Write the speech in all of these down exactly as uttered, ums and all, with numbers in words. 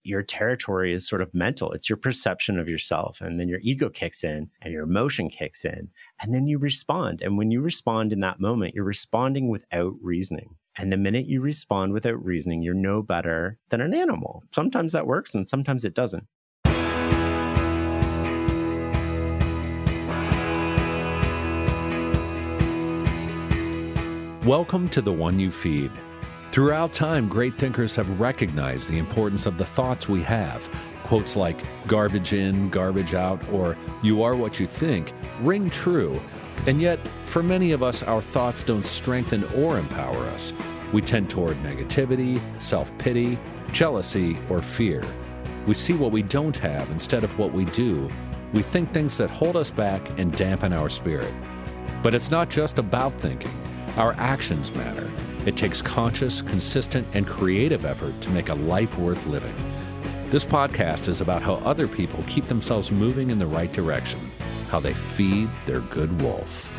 your territory is sort of mental. It's your perception of yourself. And then your ego kicks in and your emotion kicks in. And then you respond. And when you respond in that moment, you're responding without reasoning. And the minute you respond without reasoning, you're no better than an animal. Sometimes that works and sometimes it doesn't. Welcome to The One You Feed. Throughout time, great thinkers have recognized the importance of the thoughts we have. Quotes like garbage in, garbage out, or you are what you think ring true. And yet, for many of us, our thoughts don't strengthen or empower us. We tend toward negativity, self-pity, jealousy, or fear. We see what we don't have instead of what we do. We think things that hold us back and dampen our spirit. But it's not just about thinking. Our actions matter. It takes conscious, consistent, and creative effort to make a life worth living. This podcast is about how other people keep themselves moving in the right direction, how they feed their good wolf.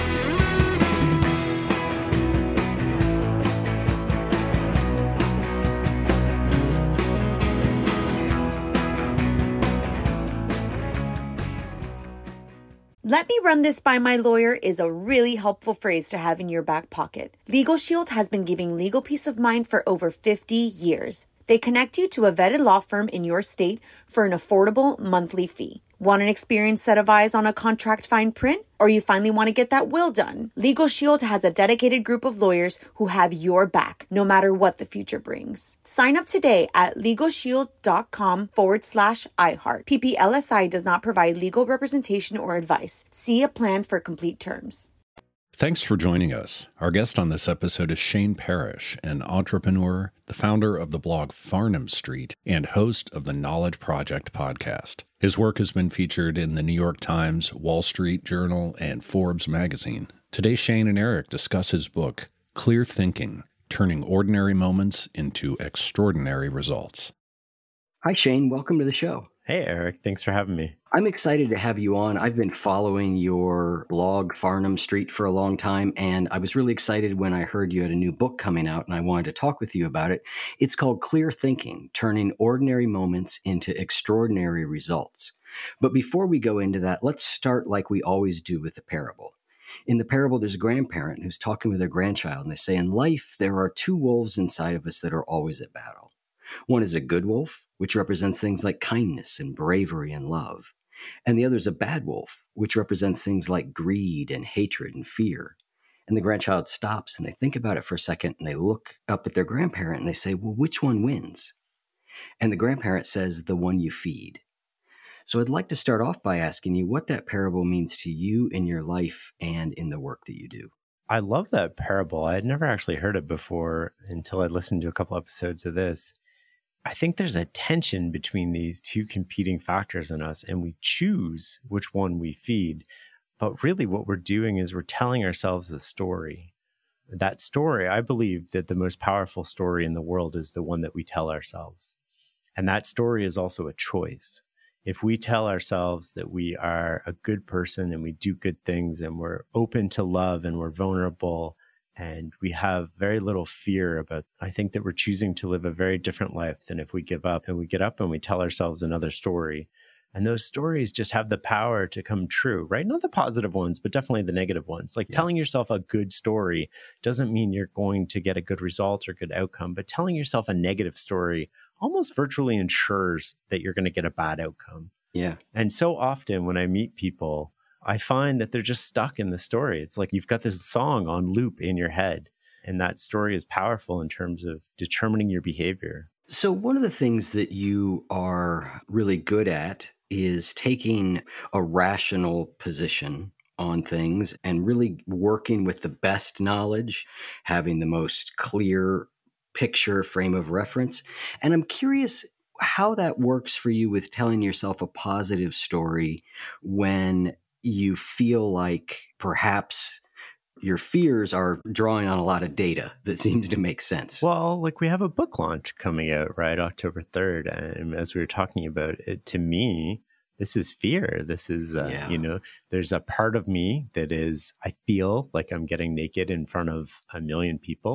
Let me run this by my lawyer is a really helpful phrase to have in your back pocket. Legal Shield has been giving legal peace of mind for over fifty years. They connect you to a vetted law firm in your state for an affordable monthly fee. Want an experienced set of eyes on a contract fine print? Or you finally want to get that will done? Legal Shield has a dedicated group of lawyers who have your back, no matter what the future brings. Sign up today at LegalShield.com forward slash iHeart. P P L S I does not provide legal representation or advice. See a plan for complete terms. Thanks for joining us. Our guest on this episode is Shane Parrish, an entrepreneur, the founder of the blog Farnam Street, and host of the Knowledge Project podcast. His work has been featured in the New York Times, Wall Street Journal, and Forbes magazine. Today, Shane and Eric discuss his book, Clear Thinking, Turning Ordinary Moments into Extraordinary Results. Hi, Shane. Welcome to the show. Hey, Eric. Thanks for having me. I'm excited to have you on. I've been following your blog, Farnam Street, for a long time, and I was really excited when I heard you had a new book coming out, and I wanted to talk with you about it. It's called Clear Thinking, Turning Ordinary Moments into Extraordinary Results. But before we go into that, let's start like we always do with the parable. In the parable, there's a grandparent who's talking with their grandchild, and they say, in life, there are two wolves inside of us that are always at battle. One is a good wolf, which represents things like kindness and bravery and love. And the other is a bad wolf, which represents things like greed and hatred and fear. And the grandchild stops and they think about it for a second and they look up at their grandparent and they say, well, which one wins? And the grandparent says, the one you feed. So I'd like to start off by asking you what that parable means to you in your life and in the work that you do. I love that parable. I had never actually heard it before until I listened to a couple episodes of this. I think there's a tension between these two competing factors in us, and we choose which one we feed. But really what we're doing is we're telling ourselves a story. That story, I believe that the most powerful story in the world is the one that we tell ourselves. And that story is also a choice. If we tell ourselves that we are a good person and we do good things and we're open to love and we're vulnerable and we have very little fear about, I think that we're choosing to live a very different life than if we give up and we get up and we tell ourselves another story. And those stories just have the power to come true, right? Not the positive ones, but definitely the negative ones. Like yeah. telling yourself a good story doesn't mean you're going to get a good result or good outcome, but telling yourself a negative story almost virtually ensures that you're going to get a bad outcome. Yeah. And so often when I meet people, I find that they're just stuck in the story. It's like you've got this song on loop in your head, and that story is powerful in terms of determining your behavior. So one of the things that you are really good at is taking a rational position on things and really working with the best knowledge, having the most clear picture frame of reference. And I'm curious how that works for you with telling yourself a positive story when you feel like perhaps your fears are drawing on a lot of data that seems to make sense. Well, like we have a book launch coming out, right? October third. And as we were talking about it, to me, this is fear. This is, uh, yeah. you know, there's a part of me that is, I feel like I'm getting naked in front of a million people.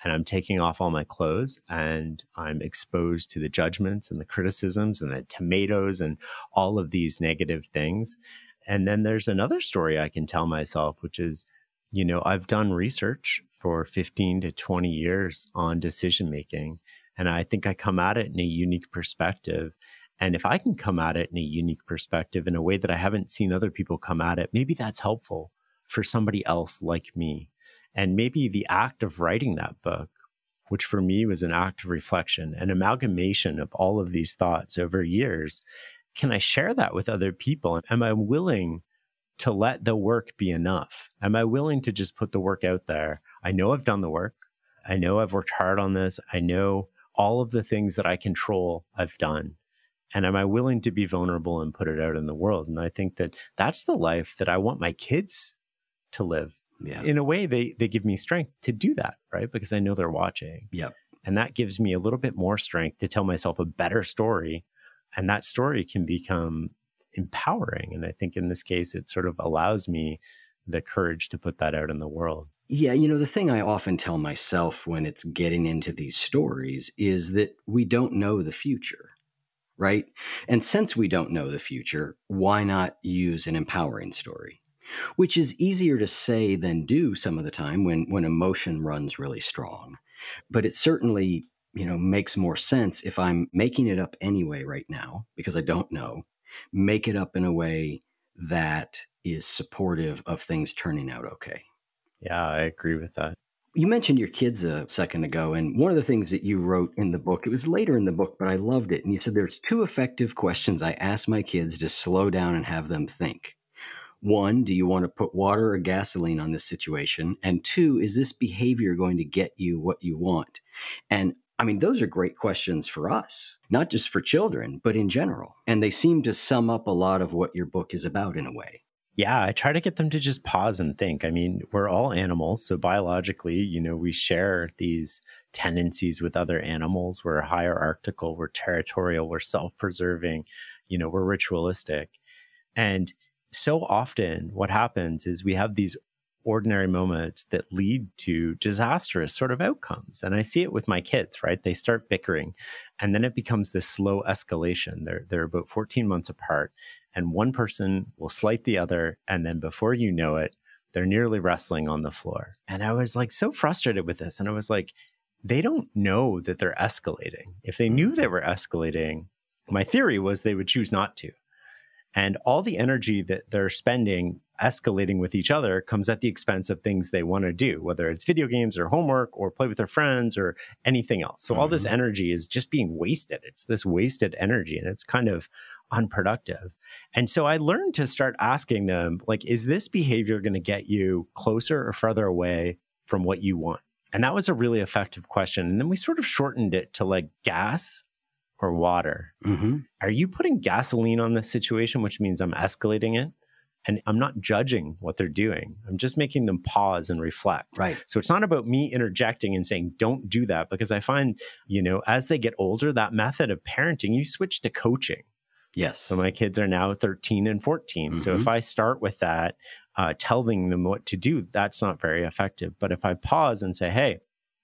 and I'm taking off all my clothes and I'm exposed to the judgments and the criticisms and the tomatoes and all of these negative things. And then there's another story I can tell myself, which is, you know, I've done research for fifteen to twenty years on decision making. And I think I come at it in a unique perspective. And if I can come at it in a unique perspective in a way that I haven't seen other people come at it, maybe that's helpful for somebody else like me. And maybe the act of writing that book, which for me was an act of reflection, an amalgamation of all of these thoughts over years, can I share that with other people? Am I willing to let the work be enough? Am I willing to just put the work out there? I know I've done the work. I know I've worked hard on this. I know all of the things that I control I've done. And am I willing to be vulnerable and put it out in the world? And I think that that's the life that I want my kids to live. Yeah. In a way, they they give me strength to do that, right? Because I know they're watching. Yep. And that gives me a little bit more strength to tell myself a better story. And that story can become empowering. And I think in this case, it sort of allows me the courage to put that out in the world. Yeah, you know, the thing I often tell myself when it's getting into these stories is that we don't know the future, right? And since we don't know the future, why not use an empowering story? Which is easier to say than do some of the time when, when emotion runs really strong. But it certainly, you know, makes more sense if I'm making it up anyway right now, because I don't know, make it up in a way that is supportive of things turning out okay. Yeah, I agree with that. You mentioned your kids a second ago, and one of the things that you wrote in the book, it was later in the book, but I loved it. And you said there's two effective questions I ask my kids to slow down and have them think. One, do you want to put water or gasoline on this situation? And two, is this behavior going to get you what you want? And I mean, those are great questions for us, not just for children, but in general. And they seem to sum up a lot of what your book is about in a way. Yeah, I try to get them to just pause and think. I mean, we're all animals. So biologically, you know, we share these tendencies with other animals. We're hierarchical, we're territorial, we're self-preserving, you know, we're ritualistic. And so often what happens is we have these ordinary moments that lead to disastrous sort of outcomes. And I see it with my kids, right? They start bickering and then it becomes this slow escalation. They're, they're about fourteen months apart. And one person will slight the other. And then before you know it, they're nearly wrestling on the floor. And I was like so frustrated with this. And I was like, they don't know that they're escalating. If they knew they were escalating, my theory was they would choose not to. And all the energy that they're spending escalating with each other comes at the expense of things they want to do, whether it's video games or homework or play with their friends or anything else. So mm-hmm. all this energy is just being wasted. It's this wasted energy and it's kind of unproductive. And so I learned to start asking them, like, is this behavior going to get you closer or further away from what you want? And that was a really effective question. And then we sort of shortened it to like gas or water. Mm-hmm. Are you putting gasoline on this situation, which means I'm escalating it? And I'm not judging what they're doing. I'm just making them pause and reflect. Right. So it's not about me interjecting and saying, don't do that. Because I find, you know, as they get older, that method of parenting, you switch to coaching. Yes. So my kids are now thirteen and fourteen. Mm-hmm. So if I start with that, uh, telling them what to do, that's not very effective. But if I pause and say, hey,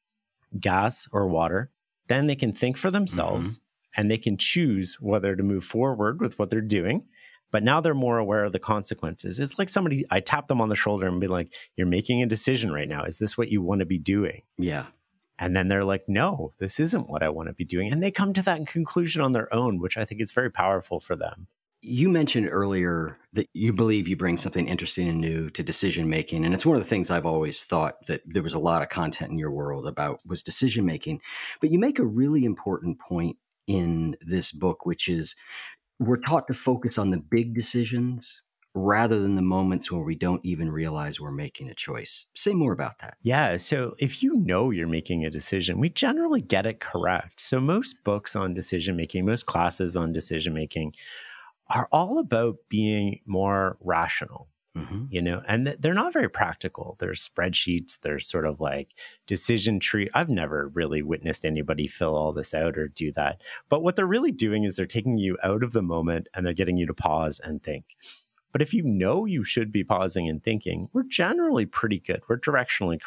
gas or water, then they can think for themselves mm-hmm. and they can choose whether to move forward with what they're doing. But now they're more aware of the consequences. It's like somebody, I tap them on the shoulder and be like, you're making a decision right now. Is this what you want to be doing? Yeah. And then they're like, no, this isn't what I want to be doing. And they come to that conclusion on their own, which I think is very powerful for them. You mentioned earlier that you believe you bring something interesting and new to decision making. And it's one of the things I've always thought that there was a lot of content in your world about was decision making. But you make a really important point in this book, which is we're taught to focus on the big decisions rather than the moments where we don't even realize we're making a choice. Say more about that. Yeah. So if you know you're making a decision, we generally get it correct. So most books on decision making, most classes on decision making are all about being more rational. Mm-hmm. You know, and th- they're not very practical. There's spreadsheets. There's sort of like decision tree. I've never really witnessed anybody fill all this out or do that. But what they're really doing is they're taking you out of the moment and they're getting you to pause and think. But if you know you should be pausing and thinking, we're generally pretty good. We're directionally correct.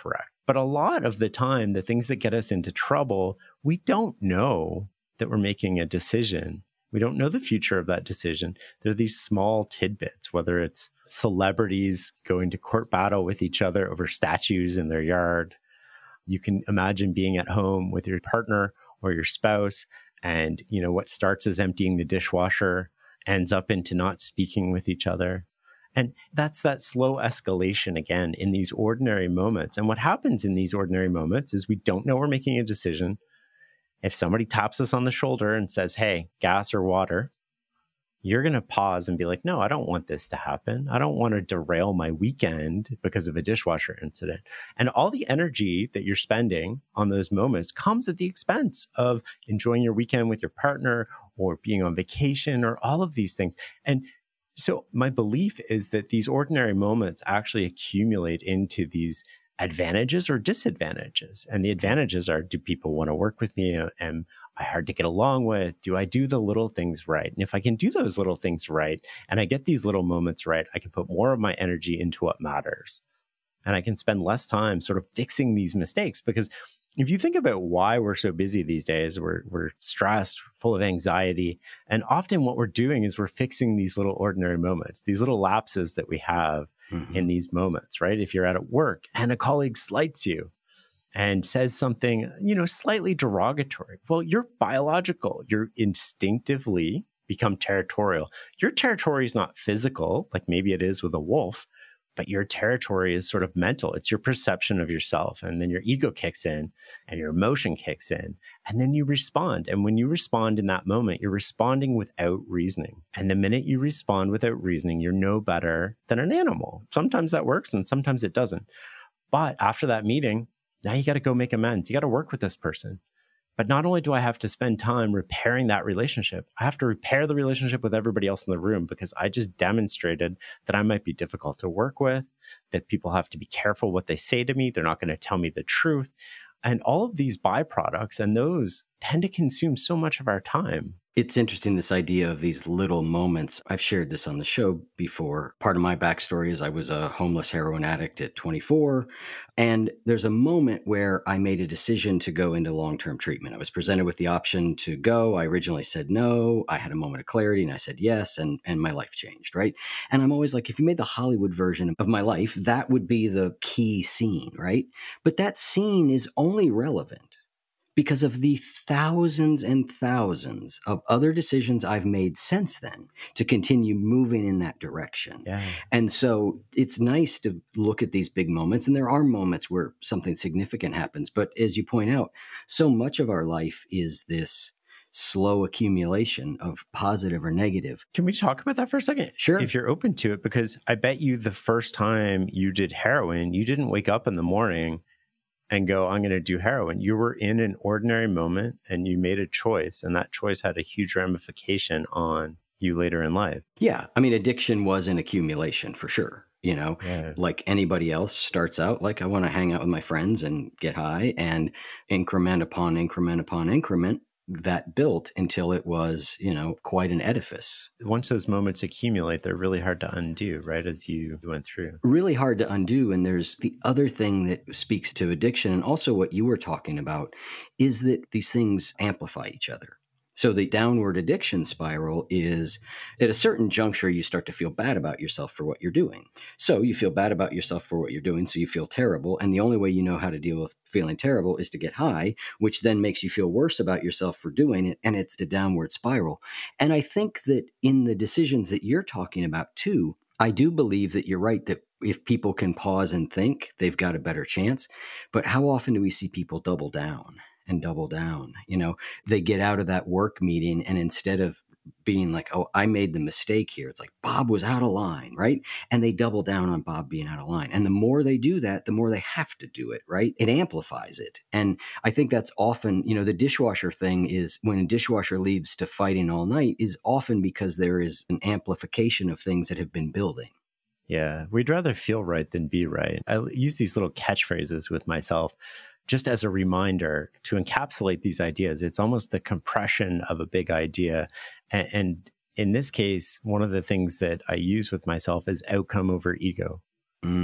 But a lot of the time, the things that get us into trouble, we don't know that we're making a decision. We don't know the future of that decision. There are these small tidbits, whether it's celebrities going to court battle with each other over statues in their yard. You can imagine being at home with your partner or your spouse, and you know what starts as emptying the dishwasher ends up into not speaking with each other. And that's that slow escalation again in these ordinary moments. And what happens in these ordinary moments is we don't know we're making a decision. If somebody taps us on the shoulder and says, hey, gas or water, you're going to pause and be like, no, I don't want this to happen. I don't want to derail my weekend because of a dishwasher incident. And all the energy that you're spending on those moments comes at the expense of enjoying your weekend with your partner or being on vacation or all of these things. And so my belief is that these ordinary moments actually accumulate into these advantages or disadvantages. And the advantages are, do people want to work with me? Am I hard to get along with? Do I do the little things right? And if I can do those little things right, and I get these little moments right, I can put more of my energy into what matters. And I can spend less time sort of fixing these mistakes. Because if you think about why we're so busy these days, we're we're stressed, full of anxiety. And often what we're doing is we're fixing these little ordinary moments, these little lapses that we have mm-hmm. in these moments, right? If you're at work and a colleague slights you and says something, you know, slightly derogatory, well, you're biological. You're instinctively become territorial. Your territory is not physical, like maybe it is with a wolf, but your territory is sort of mental. It's your perception of yourself. And then your ego kicks in and your emotion kicks in. And then you respond. And when you respond in that moment, you're responding without reasoning. And the minute you respond without reasoning, you're no better than an animal. Sometimes that works and sometimes it doesn't. But after that meeting, now you got to go make amends. You got to work with this person. But not only do I have to spend time repairing that relationship, I have to repair the relationship with everybody else in the room because I just demonstrated that I might be difficult to work with, that people have to be careful what they say to me. They're not going to tell me the truth. And all of these byproducts and those tend to consume so much of our time. It's interesting, this idea of these little moments. I've shared this on the show before. Part of my backstory is I was a homeless heroin addict at twenty-four. And there's a moment where I made a decision to go into long-term treatment. I was presented with the option to go. I originally said no. I had a moment of clarity and I said yes. And, and my life changed, right? And I'm always like, if you made the Hollywood version of my life, that would be the key scene, right? But that scene is only relevant because of the thousands and thousands of other decisions I've made since then to continue moving in that direction. Yeah. And so it's nice to look at these big moments. And there are moments where something significant happens. But as you point out, so much of our life is this slow accumulation of positive or negative. Can we talk about that for a second? Sure. If you're open to it, because I bet you the first time you did heroin, you didn't wake up in the morning and go, I'm going to do heroin. You were in an ordinary moment and you made a choice, and that choice had a huge ramification on you later in life. Yeah. I mean, addiction was an accumulation for sure. You know, yeah. Like anybody else starts out like, I want to hang out with my friends and get high, and increment upon increment upon increment, that built until it was, you know, quite an edifice. Once those moments accumulate, they're really hard to undo, right? As you went through. Really hard to undo. And there's the other thing that speaks to addiction, and also what you were talking about, is that these things amplify each other. So the downward addiction spiral is at a certain juncture, you start to feel bad about yourself for what you're doing. So you feel bad about yourself for what you're doing. So you feel terrible. And the only way you know how to deal with feeling terrible is to get high, which then makes you feel worse about yourself for doing it. And it's a downward spiral. And I think that in the decisions that you're talking about too, I do believe that you're right, that if people can pause and think, they've got a better chance. But how often do we see people double down? And double down? You know, they get out of that work meeting, and instead of being like, oh, I made the mistake here, it's like, Bob was out of line, right? And they double down on Bob being out of line. And the more they do that, the more they have to do it, right? It amplifies it. And I think that's often, you know, the dishwasher thing is, when a dishwasher leads to fighting all night, is often because there is an amplification of things that have been building. Yeah, we'd rather feel right than be right. I use these little catchphrases with myself just as a reminder to encapsulate these ideas. It's almost the compression of a big idea. And, and in this case, one of the things that I use with myself is outcome over ego. Mm.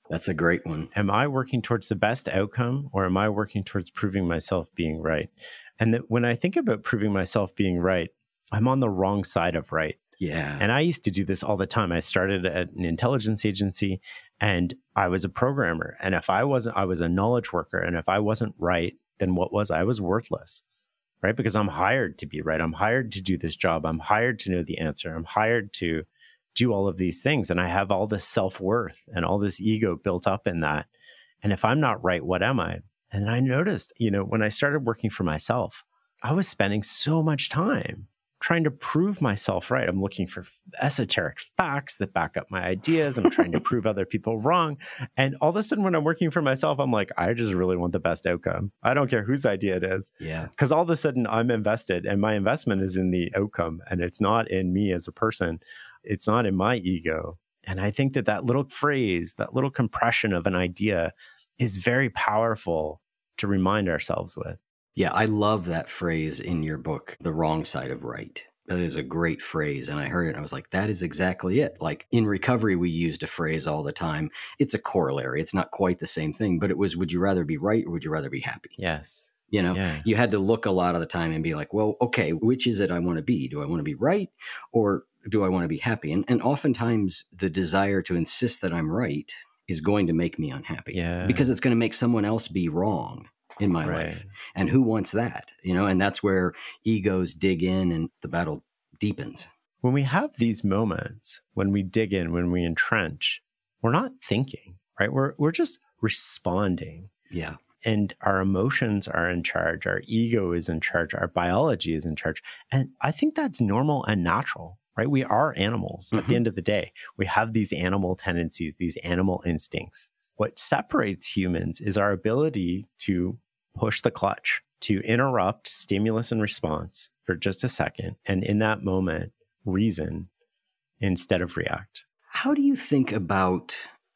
That's a great one. Am I working towards the best outcome, or am I working towards proving myself being right? And that when I think about proving myself being right, I'm on the wrong side of right. Yeah. And I used to do this all the time. I started at an intelligence agency and I was a programmer. And if I wasn't, I was a knowledge worker. And if I wasn't right, then what was I? I was worthless, right? Because I'm hired to be right. I'm hired to do this job. I'm hired to know the answer. I'm hired to do all of these things. And I have all this self-worth and all this ego built up in that. And if I'm not right, what am I? And I noticed, you know, when I started working for myself, I was spending so much time trying to prove myself right. I'm looking for esoteric facts that back up my ideas. I'm trying to prove other people wrong. And all of a sudden, when I'm working for myself, I'm like, I just really want the best outcome. I don't care whose idea it is. Yeah. Because all of a sudden, I'm invested and my investment is in the outcome. And it's not in me as a person. It's not in my ego. And I think that that little phrase, that little compression of an idea is very powerful to remind ourselves with. Yeah, I love that phrase in your book, The Wrong Side of Right. That is a great phrase. And I heard it and I was like, that is exactly it. Like in recovery, we used a phrase all the time. It's a corollary. It's not quite the same thing, but it was, would you rather be right or would you rather be happy? Yes. You know, yeah. You had to look a lot of the time and be like, well, okay, which is it I want to be? Do I want to be right or do I want to be happy? And, and oftentimes the desire to insist that I'm right is going to make me unhappy yeah. because it's going to make someone else be wrong in my right. life. And who wants that? You know, and that's where egos dig in and the battle deepens. When we have these moments, when we dig in, when we entrench, we're not thinking, right? We're we're just responding. Yeah. And our emotions are in charge. Our ego is in charge. Our biology is in charge. And I think that's normal and natural, right? We are animals mm-hmm. at the end of the day. We have these animal tendencies, these animal instincts. What separates humans is our ability to push the clutch, to interrupt stimulus and response for just a second. And in that moment, reason instead of react. How do you think about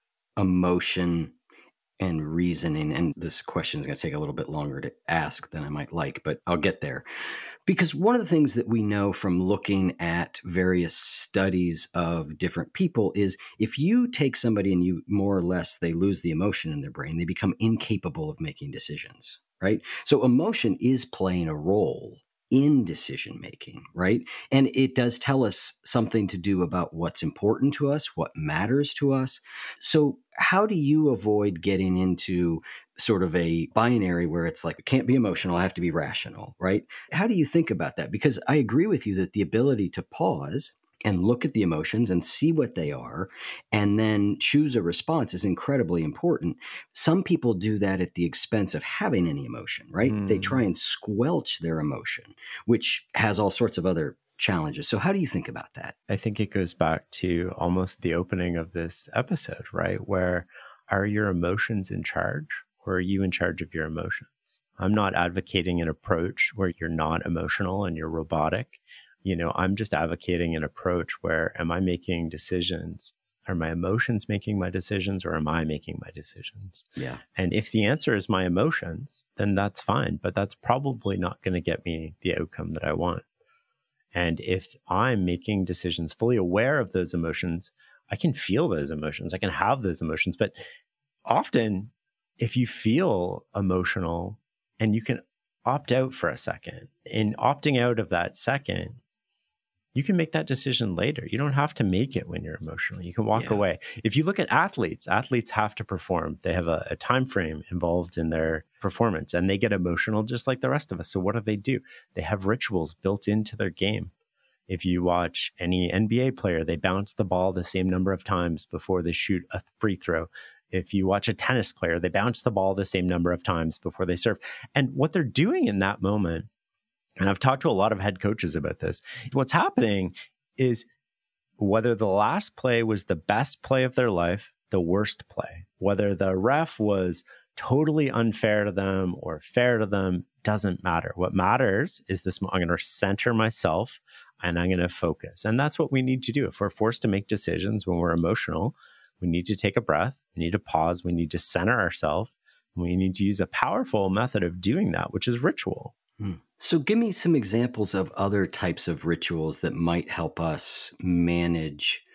emotion and reasoning? And this question is going to take a little bit longer to ask than I might like, but I'll get there. Because one of the things that we know from looking at various studies of different people is if you take somebody and you more or less, they lose the emotion in their brain, they become incapable of making decisions, right? So emotion is playing a role in decision making, right? And it does tell us something to do about what's important to us, what matters to us. So how do you avoid getting into sort of a binary where it's like, it can't be emotional, I have to be rational, right? How do you think about that? Because I agree with you that the ability to pause and look at the emotions and see what they are and then choose a response is incredibly important. Some people do that at the expense of having any emotion, right? Mm. They try and squelch their emotion, which has all sorts of other challenges. So how do you think about that? I think it goes back to almost the opening of this episode, right? Where are your emotions in charge or are you in charge of your emotions? I'm not advocating an approach where you're not emotional and you're robotic. You know, I'm just advocating an approach where am I making decisions? Are my emotions making my decisions or am I making my decisions? Yeah. And if the answer is my emotions, then that's fine, but that's probably not going to get me the outcome that I want. And if I'm making decisions fully aware of those emotions, I can feel those emotions. I can have those emotions. But often, if you feel emotional and you can opt out for a second, in opting out of that second, you can make that decision later. You don't have to make it when you're emotional. You can walk yeah. away. If you look at athletes, athletes have to perform. They have a, a time frame involved in their performance and they get emotional just like the rest of us. So what do they do? They have rituals built into their game. If you watch any N B A player, they bounce the ball the same number of times before they shoot a free throw. If you watch a tennis player, they bounce the ball the same number of times before they serve. And what they're doing in that moment, and I've talked to a lot of head coaches about this, what's happening is whether the last play was the best play of their life, the worst play, whether the ref was totally unfair to them or fair to them, doesn't matter. What matters is this, I'm going to center myself and I'm going to focus. And that's what we need to do. If we're forced to make decisions when we're emotional, we need to take a breath, we need to pause, we need to center ourselves, and we need to use a powerful method of doing that, which is ritual. Hmm. So give me some examples of other types of rituals that might help us manage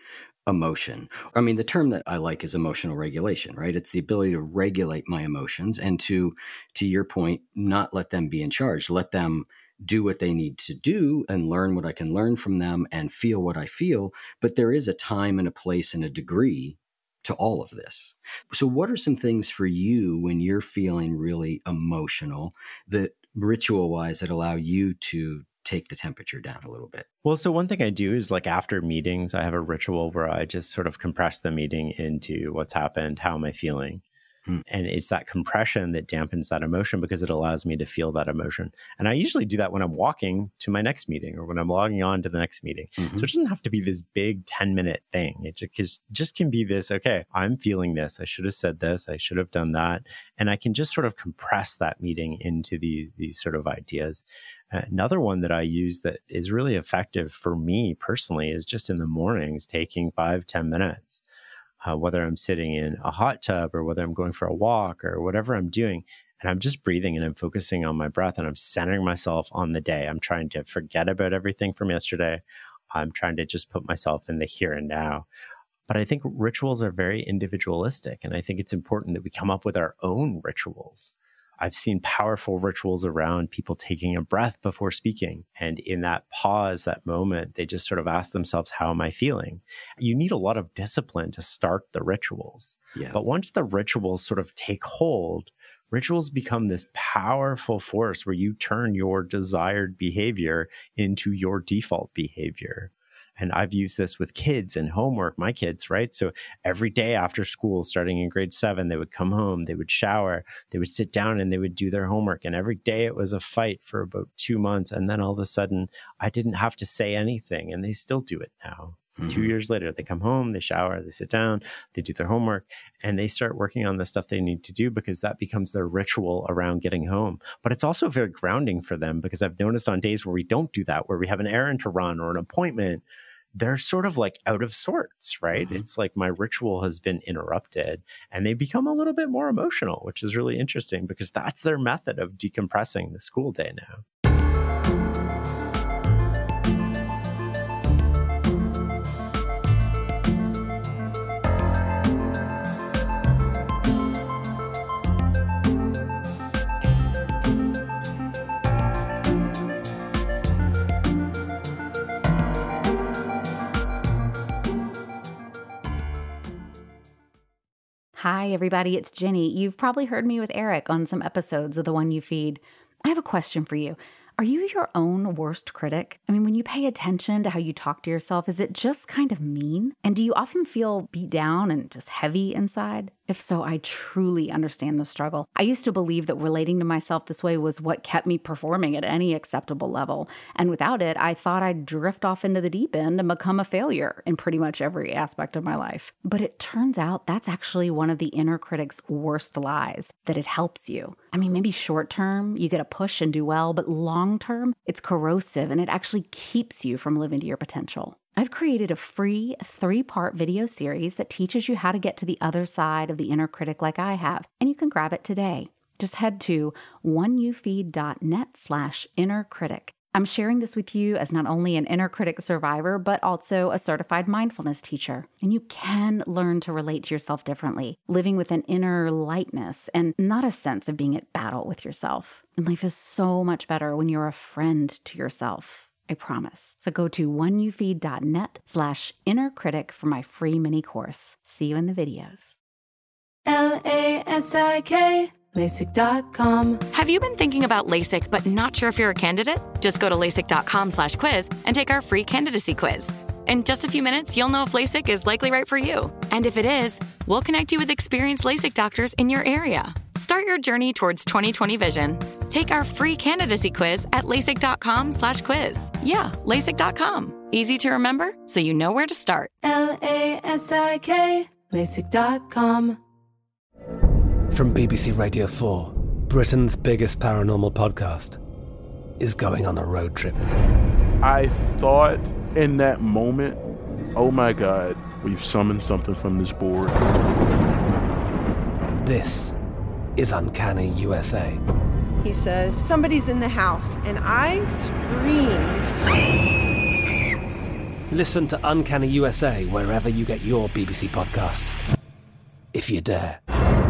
emotion. I mean, the term that I like is emotional regulation, right? It's the ability to regulate my emotions and to, to your point, not let them be in charge, let them do what they need to do and learn what I can learn from them and feel what I feel. But there is a time and a place and a degree to all of this. So what are some things for you when you're feeling really emotional that ritual wise that allow you to take the temperature down a little bit? Well, so one thing I do is like after meetings, I have a ritual where I just sort of compress the meeting into what's happened, how am I feeling? Hmm. And it's that compression that dampens that emotion because it allows me to feel that emotion. And I usually do that when I'm walking to my next meeting or when I'm logging on to the next meeting. Mm-hmm. So it doesn't have to be this big ten minute thing. It just, just can be this, okay, I'm feeling this. I should have said this. I should have done that. And I can just sort of compress that meeting into these, these sort of ideas. Uh, another one that I use that is really effective for me personally is just in the mornings, taking five, ten minutes. Uh, whether I'm sitting in a hot tub or whether I'm going for a walk or whatever I'm doing. And I'm just breathing and I'm focusing on my breath and I'm centering myself on the day. I'm trying to forget about everything from yesterday. I'm trying to just put myself in the here and now. But I think rituals are very individualistic. And I think it's important that we come up with our own rituals. I've seen powerful rituals around people taking a breath before speaking. And in that pause, that moment, they just sort of ask themselves, how am I feeling? You need a lot of discipline to start the rituals. Yeah. But once the rituals sort of take hold, rituals become this powerful force where you turn your desired behavior into your default behavior. And I've used this with kids and homework, my kids, right? So every day after school, starting in grade seven, they would come home, they would shower, they would sit down and they would do their homework. And every day it was a fight for about two months. And then all of a sudden, I didn't have to say anything. And they still do it now. Mm-hmm. Two years later, they come home, they shower, they sit down, they do their homework, and they start working on the stuff they need to do because that becomes their ritual around getting home. But it's also very grounding for them because I've noticed on days where we don't do that, where we have an errand to run or an appointment, they're sort of like out of sorts, right? Mm-hmm. It's like my ritual has been interrupted and they become a little bit more emotional, which is really interesting because that's their method of decompressing the school day now. Hi, everybody. It's Jenny. You've probably heard me with Eric on some episodes of The One You Feed. I have a question for you. Are you your own worst critic? I mean, when you pay attention to how you talk to yourself, is it just kind of mean? And do you often feel beat down and just heavy inside? If so, I truly understand the struggle. I used to believe that relating to myself this way was what kept me performing at any acceptable level. And without it, I thought I'd drift off into the deep end and become a failure in pretty much every aspect of my life. But it turns out that's actually one of the inner critic's worst lies, that it helps you. I mean, maybe short term, you get a push and do well, but long term, it's corrosive and it actually keeps you from living to your potential. I've created a free three-part video series that teaches you how to get to the other side of the inner critic like I have, and you can grab it today. Just head to oneyoufeed.net slash inner critic. I'm sharing this with you as not only an inner critic survivor, but also a certified mindfulness teacher. And you can learn to relate to yourself differently, living with an inner lightness and not a sense of being at battle with yourself. And life is so much better when you're a friend to yourself. I promise. So go to oneyoufeed.net slash inner critic for my free mini course. See you in the videos. L A S I K, LASIK dot com. Have you been thinking about LASIK but not sure if you're a candidate? Just go to LASIK.com slash quiz and take our free candidacy quiz. In just a few minutes, you'll know if LASIK is likely right for you. And if it is, we'll connect you with experienced LASIK doctors in your area. Start your journey towards twenty twenty vision. Take our free candidacy quiz at LASIK.com slash quiz. Yeah, LASIK dot com. Easy to remember, so you know where to start. L A S I K, LASIK dot com. From B B C Radio four, Britain's biggest paranormal podcast is going on a road trip. I thought in that moment, oh my God, we've summoned something from this board. This is Uncanny U S A. He says, somebody's in the house, and I screamed. Listen to Uncanny U S A wherever you get your B B C podcasts, if you dare.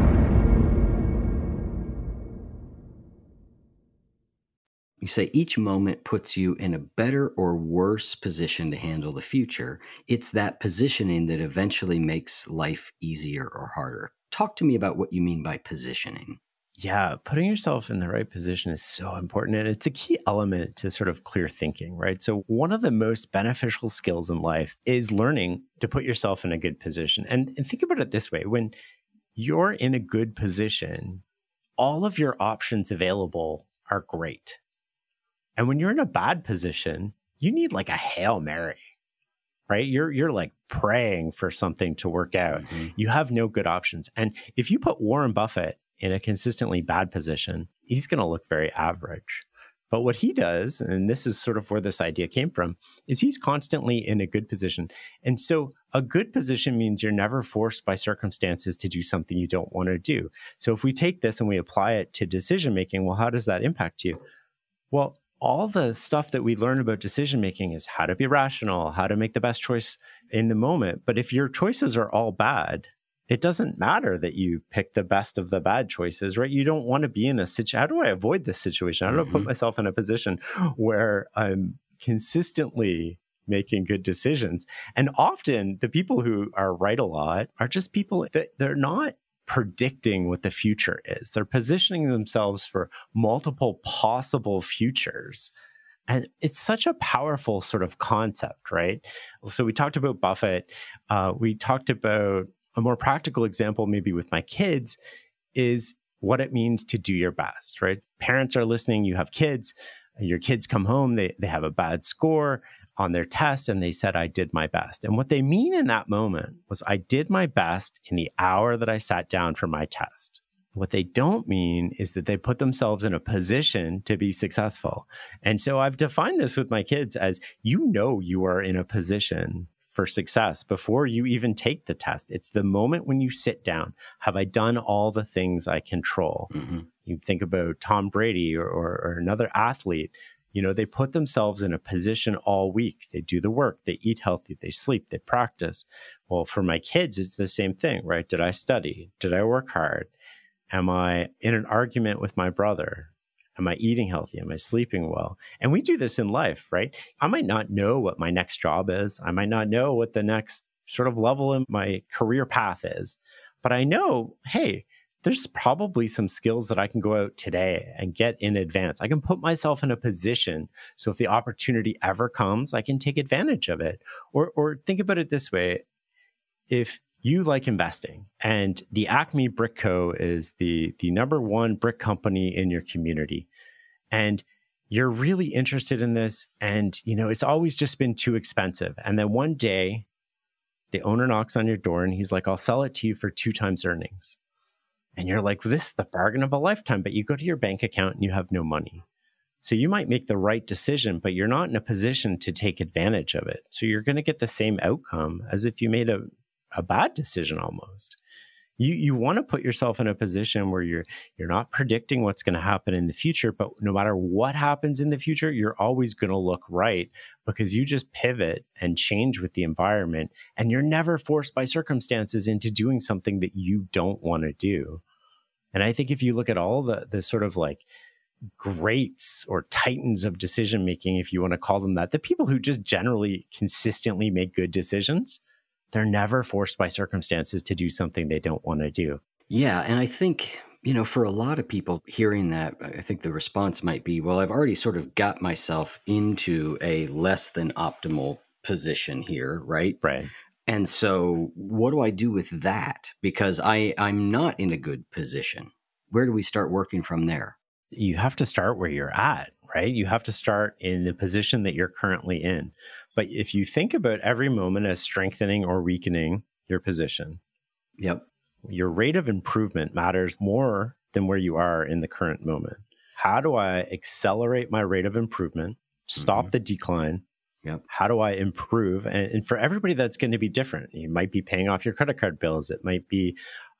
You say each moment puts you in a better or worse position to handle the future. It's that positioning that eventually makes life easier or harder. Talk to me about what you mean by positioning. Yeah, putting yourself in the right position is so important. And it's a key element to sort of clear thinking, right? So one of the most beneficial skills in life is learning to put yourself in a good position. And, and think about it this way. When you're in a good position, all of your options available are great. And when you're in a bad position, you need like a Hail Mary, right? You're you're like praying for something to work out. Mm-hmm. You have no good options. And if you put Warren Buffett in a consistently bad position, he's going to look very average. But what he does, and this is sort of where this idea came from, is he's constantly in a good position. And so a good position means you're never forced by circumstances to do something you don't want to do. So if we take this and we apply it to decision making, well, how does that impact you? Well, all the stuff that we learn about decision making is how to be rational, how to make the best choice in the moment. But if your choices are all bad, it doesn't matter that you pick the best of the bad choices, right? You don't want to be in a situation. How do I avoid this situation? How do I put myself in a position where I'm consistently making good decisions? And often the people who are right a lot are just people that they're not predicting what the future is. They're positioning themselves for multiple possible futures. And it's such a powerful sort of concept, right? So we talked about Buffett. Uh, we talked about a more practical example, maybe with my kids, is what it means to do your best, right? Parents are listening, you have kids, your kids come home, they, they have a bad score on their test, and they said, I did my best. And what they mean in that moment was, I did my best in the hour that I sat down for my test. What they don't mean is that they put themselves in a position to be successful. And so I've defined this with my kids as, you know, you are in a position for success before you even take the test. It's the moment when you sit down. Have I done all the things I control? Mm-hmm. You think about Tom Brady or, or, or another athlete. You know, they put themselves in a position all week. They do the work, they eat healthy, they sleep, they practice. Well, for my kids, it's the same thing, right? Did I study? Did I work hard? Am I in an argument with my brother? Am I eating healthy? Am I sleeping well? And we do this in life, right? I might not know what my next job is. I might not know what the next sort of level in my career path is. But I know, hey, there's probably some skills that I can go out today and get in advance. I can put myself in a position so if the opportunity ever comes, I can take advantage of it. Or, or think about it this way. If you like investing and the Acme Brick Co. is the, the number one brick company in your community, and you're really interested in this, and you know it's always just been too expensive. And then one day, the owner knocks on your door and he's like, I'll sell it to you for two times earnings. And you're like, well, this is the bargain of a lifetime, but you go to your bank account and you have no money. So you might make the right decision, but you're not in a position to take advantage of it. So you're going to get the same outcome as if you made a, a bad decision almost. You you want to put yourself in a position where you're you're not predicting what's going to happen in the future, but no matter what happens in the future, you're always going to look right because you just pivot and change with the environment, and you're never forced by circumstances into doing something that you don't want to do. And I think if you look at all the the sort of like greats or titans of decision making, if you want to call them that, the people who just generally consistently make good decisions, they're never forced by circumstances to do something they don't want to do. Yeah. And I think, you know, for a lot of people hearing that, I think the response might be, well, I've already sort of got myself into a less than optimal position here, right? Right. And so what do I do with that? Because I, I'm not in a good position. Where do we start working from there? You have to start where you're at, right? You have to start in the position that you're currently in. But if you think about every moment as strengthening or weakening your position, yep, your rate of improvement matters more than where you are in the current moment. How do I accelerate my rate of improvement, stop mm-hmm. the decline? Yep. How do I improve? And, and for everybody, that's going to be different. You might be paying off your credit card bills. It might be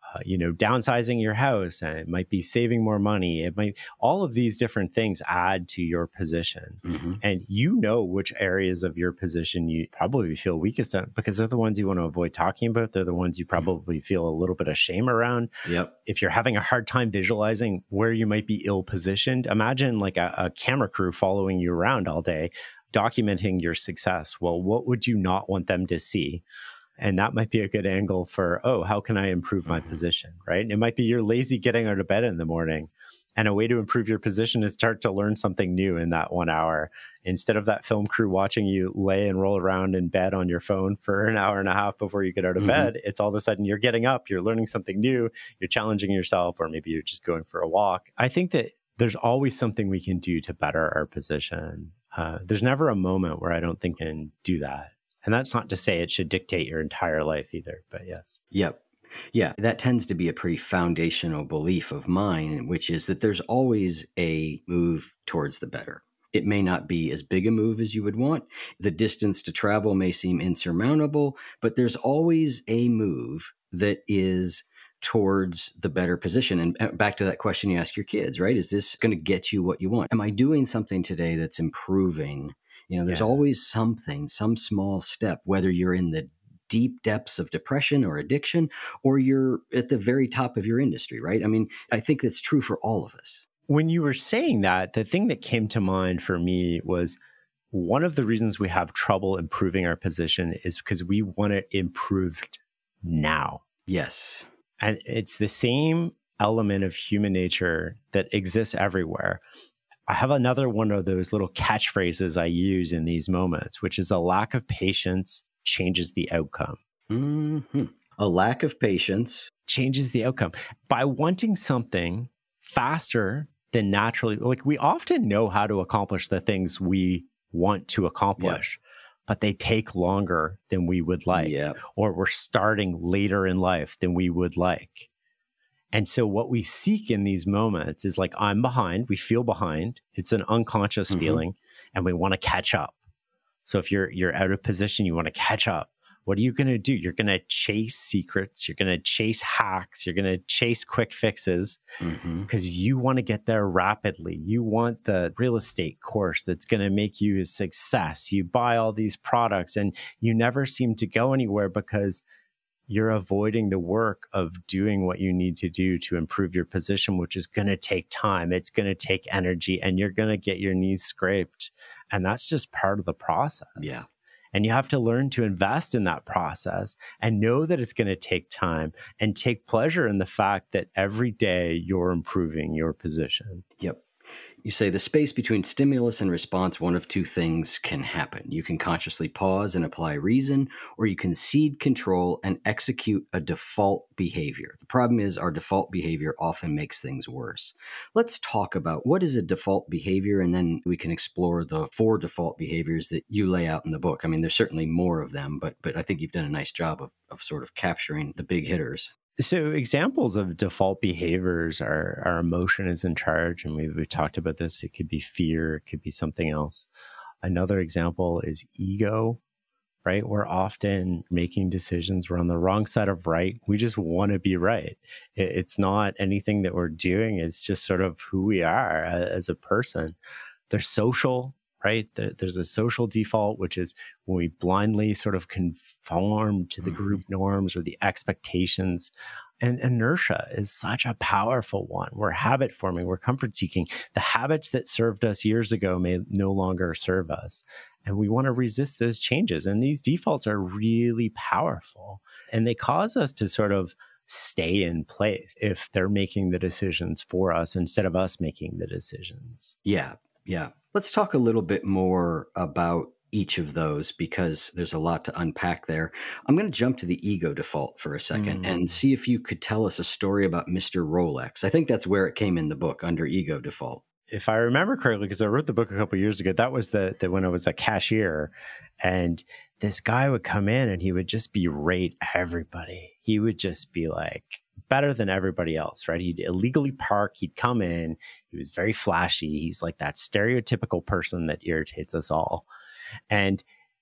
uh, you know, downsizing your house, and it might be saving more money. It might, all of these different things add to your position. Mm-hmm. And you know which areas of your position you probably feel weakest on, because they're the ones you want to avoid talking about. They're the ones you probably feel a little bit of shame around. Yep. If you're having a hard time visualizing where you might be ill positioned, imagine like a, a camera crew following you around all day, documenting your success. Well, what would you not want them to see? And that might be a good angle for, oh, how can I improve my position, right? And it might be you're lazy getting out of bed in the morning. And a way to improve your position is start to learn something new in that one hour. Instead of that film crew watching you lay and roll around in bed on your phone for an hour and a half before you get out of mm-hmm. bed, it's all of a sudden you're getting up, you're learning something new, you're challenging yourself, or maybe you're just going for a walk. I think that there's always something we can do to better our position. Uh, there's never a moment where I don't think we can do that. And that's not to say it should dictate your entire life either, but yes. Yep. Yeah, that tends to be a pretty foundational belief of mine, which is that there's always a move towards the better. It may not be as big a move as you would want. The distance to travel may seem insurmountable, but there's always a move that is towards the better position. And back to that question you ask your kids, right? Is this going to get you what you want? Am I doing something today that's improving? You know, there's yeah. always something, some small step, whether you're in the deep depths of depression or addiction, or you're at the very top of your industry, right? I mean, I think that's true for all of us. When you were saying that, the thing that came to mind for me was one of the reasons we have trouble improving our position is because we want it improved now. Yes. And it's the same element of human nature that exists everywhere. I have another one of those little catchphrases I use in these moments, which is a lack of patience changes the outcome. Mm-hmm. A lack of patience changes the outcome. By wanting something faster than naturally, like we often know how to accomplish the things we want to accomplish, yeah. but they take longer than we would like, yeah. or we're starting later in life than we would like. And so what we seek in these moments is like, I'm behind, we feel behind. It's an unconscious mm-hmm. feeling, and we want to catch up. So if you're you're out of position, you want to catch up. What are you going to do? You're going to chase secrets. You're going to chase hacks. You're going to chase quick fixes because mm-hmm. you want to get there rapidly. You want the real estate course that's going to make you a success. You buy all these products and you never seem to go anywhere because you're avoiding the work of doing what you need to do to improve your position, which is going to take time. It's going to take energy, and you're going to get your knees scraped. And that's just part of the process. Yeah. And you have to learn to invest in that process and know that it's going to take time and take pleasure in the fact that every day you're improving your position. Yep. You say the space between stimulus and response, one of two things can happen. You can consciously pause and apply reason, or you can cede control and execute a default behavior. The problem is our default behavior often makes things worse. Let's talk about what is a default behavior, and then we can explore the four default behaviors that you lay out in the book. I mean, there's certainly more of them, but but I think you've done a nice job of, of sort of capturing the big hitters. So examples of default behaviors are our emotion is in charge. And we've, we've talked about this. It could be fear. It could be something else. Another example is ego, right? We're often making decisions. We're on the wrong side of right. We just want to be right. It, it's not anything that we're doing. It's just sort of who we are as a person. There's social, right? There's a social default, which is when we blindly sort of conform to the group norms or the expectations. And inertia is such a powerful one. We're habit forming, we're comfort seeking. The habits that served us years ago may no longer serve us. And we want to resist those changes. And these defaults are really powerful. And they cause us to sort of stay in place if they're making the decisions for us instead of us making the decisions. Yeah, yeah. Let's talk a little bit more about each of those because there's a lot to unpack there. I'm going to jump to the ego default for a second mm. and see if you could tell us a story about Mister Rolex. I think that's where it came in the book, under ego default. If I remember correctly, because I wrote the book a couple of years ago, that was the, the when I was a cashier, and this guy would come in and he would just berate everybody. He would just be like, better than everybody else, right? He'd illegally park. He'd come in. He was very flashy. He's like that stereotypical person that irritates us all. And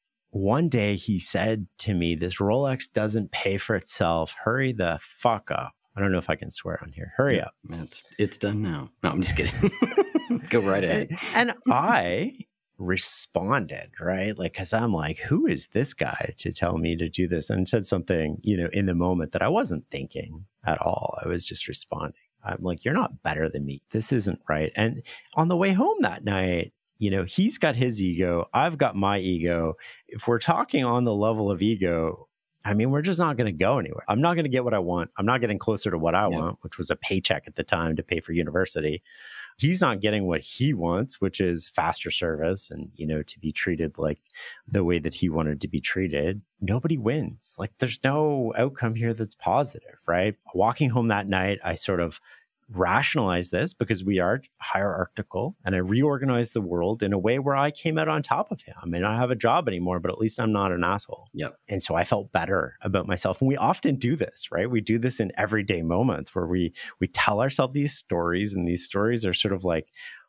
one day he said to me, this Rolex doesn't pay for itself. Hurry the fuck up. I don't know if I can swear on here. Hurry yeah, up. It's, it's done now. No, I'm just kidding. Go right ahead. And, and I responded, right? Like, because I'm like, who is this guy to tell me to do this? And said something, you know, in the moment that I wasn't thinking at all. I was just responding. I'm like, you're not better than me. This isn't right. And on the way home that night, you know, he's got his ego. I've got my ego. If we're talking on the level of ego, I mean, we're just not going to go anywhere. I'm not going to get what I want. I'm not getting closer to what I yeah. want, which was a paycheck at the time to pay for university. He's not getting what he wants, which is faster service and, you know, to be treated like the way that he wanted to be treated. Nobody wins. Like, there's no outcome here that's positive, right? Walking home that night, I sort of rationalize this because we are hierarchical, and I reorganized the world in a way where I came out on top of him. I may not have a job anymore, but at least I'm not an asshole. Yep. And so I felt better about myself. And we often do this, right? We do this in everyday moments where we we tell ourselves these stories, and these stories are sort of like,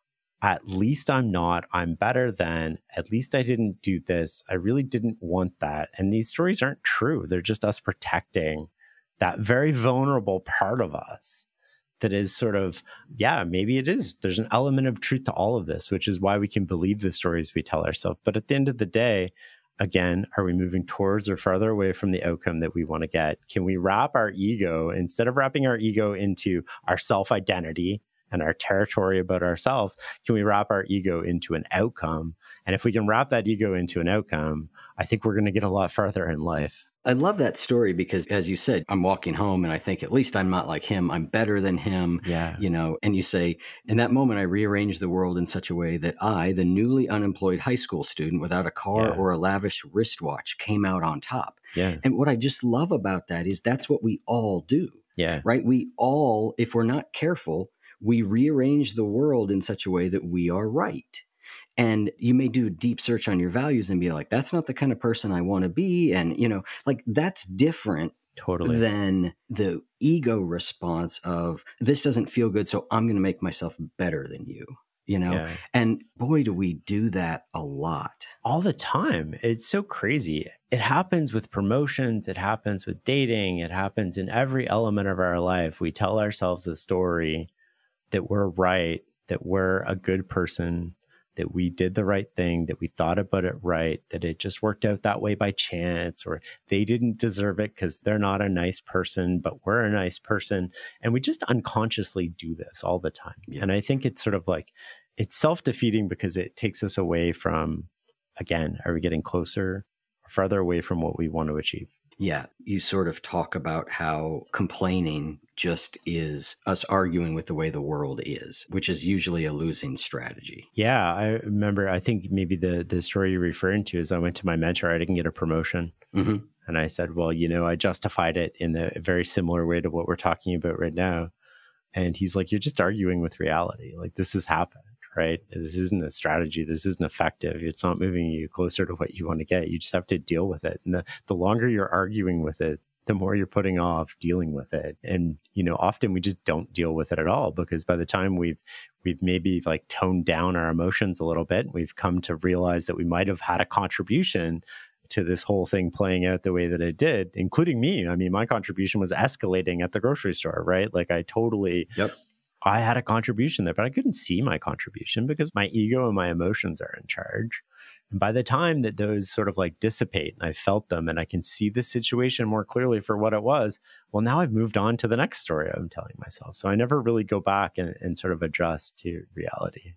at least I'm not, I'm better than, at least I didn't do this. I really didn't want that. And these stories aren't true. They're just us protecting that very vulnerable part of us. That is sort of, yeah, maybe it is. There's an element of truth to all of this, which is why we can believe the stories we tell ourselves. But at the end of the day, again, are we moving towards or farther away from the outcome that we want to get? Can we wrap our ego, instead of wrapping our ego into our self-identity and our territory about ourselves, can we wrap our ego into an outcome? And if we can wrap that ego into an outcome, I think we're going to get a lot farther in life. I love that story because, as you said, I'm walking home and I think, at least I'm not like him. I'm better than him. Yeah. You know, and you say, in that moment, I rearranged the world in such a way that I, the newly unemployed high school student without a car yeah. or a lavish wristwatch, came out on top. Yeah. And what I just love about that is that's what we all do. Yeah. Right. We all, if we're not careful, we rearrange the world in such a way that we are right. And you may do a deep search on your values and be like, that's not the kind of person I want to be. And, you know, like that's different totally than the ego response of this doesn't feel good, so I'm going to make myself better than you, you know? Yeah. And boy, do we do that a lot. All the time. It's so crazy. It happens with promotions. It happens with dating. It happens in every element of our life. We tell ourselves a story that we're right, that we're a good person, that we did the right thing, that we thought about it right, that it just worked out that way by chance, or they didn't deserve it because they're not a nice person, but we're a nice person. And we just unconsciously do this all the time. Yeah. And I think it's sort of like, it's self-defeating because it takes us away from, again, are we getting closer or farther away from what we want to achieve? Yeah, you sort of talk about how complaining just is us arguing with the way the world is, which is usually a losing strategy. Yeah, I remember, I think maybe the, the story you're referring to is I went to my mentor, I didn't get a promotion. Mm-hmm. And I said, well, you know, I justified it in a very similar way to what we're talking about right now. And he's like, you're just arguing with reality. Like, this has happened. Right? This isn't a strategy. This isn't effective. It's not moving you closer to what you want to get. You just have to deal with it. And the, the longer you're arguing with it, the more you're putting off dealing with it. And, you know, often we just don't deal with it at all, because by the time we've, we've maybe like toned down our emotions a little bit, we've come to realize that we might have had a contribution to this whole thing playing out the way that it did, including me. I mean, my contribution was escalating at the grocery store, right? Like I totally... Yep. I had a contribution there, but I couldn't see my contribution because my ego and my emotions are in charge. And by the time that those sort of like dissipate and I felt them and I can see the situation more clearly for what it was, well, now I've moved on to the next story I'm telling myself. So I never really go back and, and sort of adjust to reality.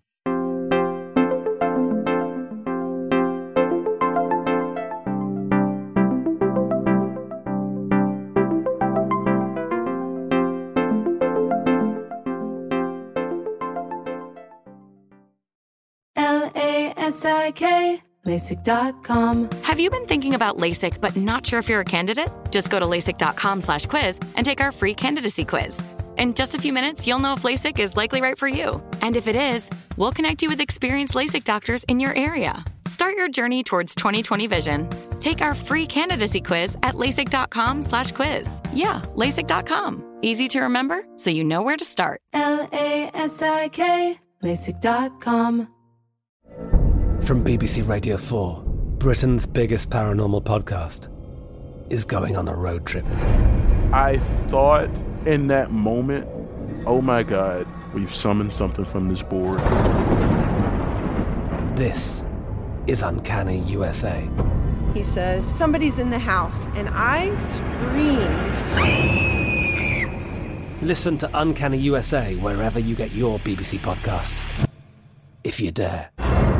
L A S I K, LASIK dot com. Have you been thinking about LASIK but not sure if you're a candidate? Just go to LASIK.com slash quiz and take our free candidacy quiz. In just a few minutes, you'll know if LASIK is likely right for you. And if it is, we'll connect you with experienced LASIK doctors in your area. Start your journey towards twenty twenty vision. Take our free candidacy quiz at LASIK.com slash quiz. Yeah, LASIK dot com. Easy to remember, so you know where to start. L A S I K, LASIK dot com. From B B C Radio four, Britain's biggest paranormal podcast is going on a road trip. I thought in that moment, oh my God, we've summoned something from this board. This is Uncanny U S A. He says, somebody's in the house, and I screamed. Listen to Uncanny U S A wherever you get your B B C podcasts, if you dare.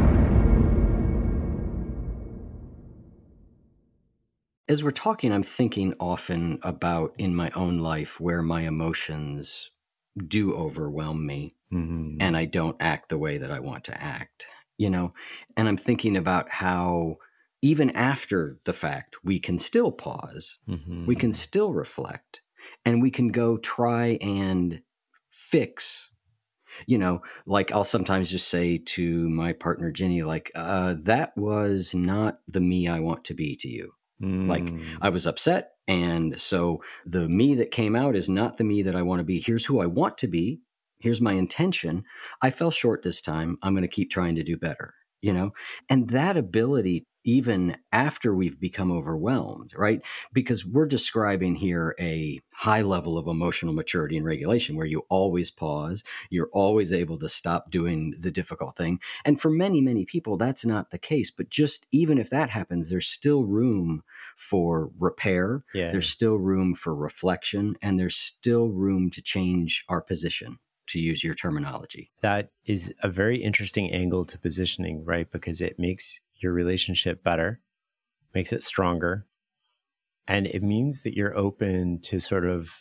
As we're talking, I'm thinking often about in my own life where my emotions do overwhelm me, mm-hmm. and I don't act the way that I want to act, you know, and I'm thinking about how even after the fact, we can still pause, mm-hmm. we can still reflect, and we can go try and fix, you know, like I'll sometimes just say to my partner, Ginny, like, uh, that was not the me I want to be to you. Mm. Like I was upset. And so the me that came out is not the me that I want to be. Here's who I want to be. Here's my intention. I fell short this time. I'm going to keep trying to do better, you know, and that ability, even after we've become overwhelmed, right? Because we're describing here a high level of emotional maturity and regulation where you always pause, you're always able to stop doing the difficult thing. And for many, many people, that's not the case. But just even if that happens, there's still room for repair. Yeah. There's still room for reflection, and there's still room to change our position, to use your terminology. That is a very interesting angle to positioning, right? Because it makes your relationship better, makes it stronger. And it means that you're open to sort of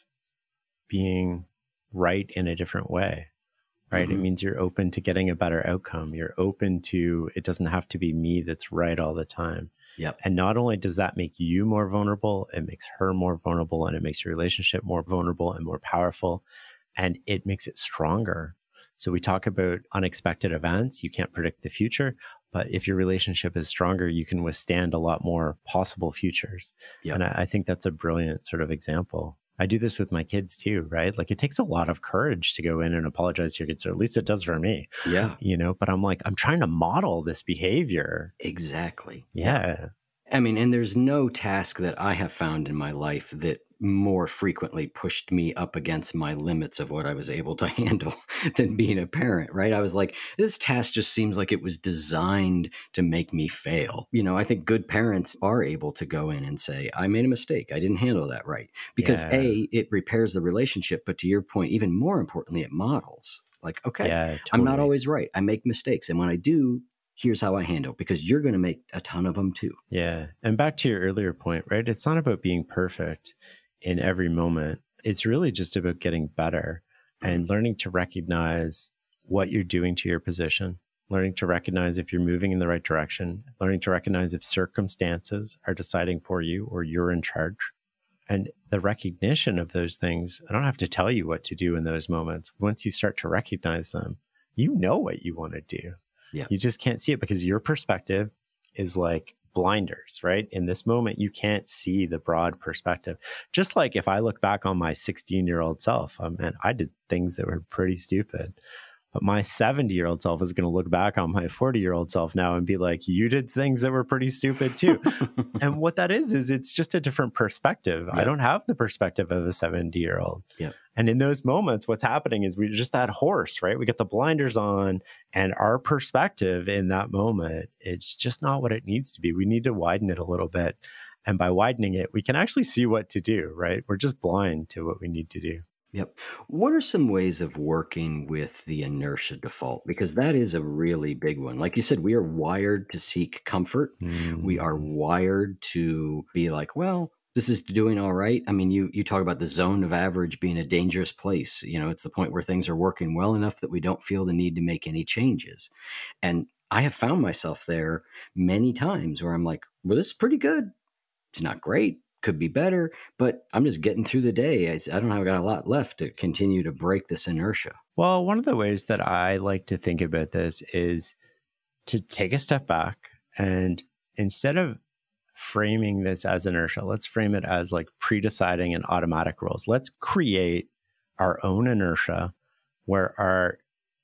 being right in a different way, right? Mm-hmm. It means you're open to getting a better outcome. You're open to, it doesn't have to be me that's right all the time. Yep. And not only does that make you more vulnerable, it makes her more vulnerable, and it makes your relationship more vulnerable and more powerful, and it makes it stronger. So we talk about unexpected events. You can't predict the future, but if your relationship is stronger, you can withstand a lot more possible futures. Yep. And I, I think that's a brilliant sort of example. I do this with my kids too, right? Like it takes a lot of courage to go in and apologize to your kids, or at least it does for me. Yeah. You know, but I'm like, I'm trying to model this behavior. Exactly. Yeah. I mean, and there's no task that I have found in my life that more frequently pushed me up against my limits of what I was able to handle than being a parent, right? I was like, this task just seems like it was designed to make me fail. You know, I think good parents are able to go in and say, I made a mistake. I didn't handle that right. Because yeah. A, it repairs the relationship. But to your point, even more importantly, it models. Like, okay, yeah, totally. I'm not always right. I make mistakes. And when I do, here's how I handle, because you're going to make a ton of them too. Yeah. And back to your earlier point, right? It's not about being perfect in every moment. It's really just about getting better and learning to recognize what you're doing to your position, learning to recognize if you're moving in the right direction, learning to recognize if circumstances are deciding for you or you're in charge. And the recognition of those things, I don't have to tell you what to do in those moments. Once you start to recognize them, you know what you want to do. Yeah. You just can't see it because your perspective is like blinders, right? In this moment, you can't see the broad perspective. Just like if I look back on my sixteen-year-old self, um, and I did things that were pretty stupid. But my seventy-year-old self is going to look back on my forty-year-old self now and be like, you did things that were pretty stupid too. And what that is, is it's just a different perspective. Yep. I don't have the perspective of a seventy-year-old. Yep. And in those moments, what's happening is we're just that horse, right? We get the blinders on, and our perspective in that moment, it's just not what it needs to be. We need to widen it a little bit. And by widening it, we can actually see what to do, right? We're just blind to what we need to do. Yep. What are some ways of working with the inertia default? Because that is a really big one. Like you said, we are wired to seek comfort. Mm. We are wired to be like, well, this is doing all right. I mean, you you talk about the zone of average being a dangerous place. You know, it's the point where things are working well enough that we don't feel the need to make any changes. And I have found myself there many times where I'm like, well, this is pretty good. It's not great. Could be better, but I'm just getting through the day. I, I don't have got a lot left to continue to break this inertia. Well, one of the ways that I like to think about this is to take a step back, and instead of framing this as inertia, let's frame it as like pre-deciding and automatic rules. Let's create our own inertia where our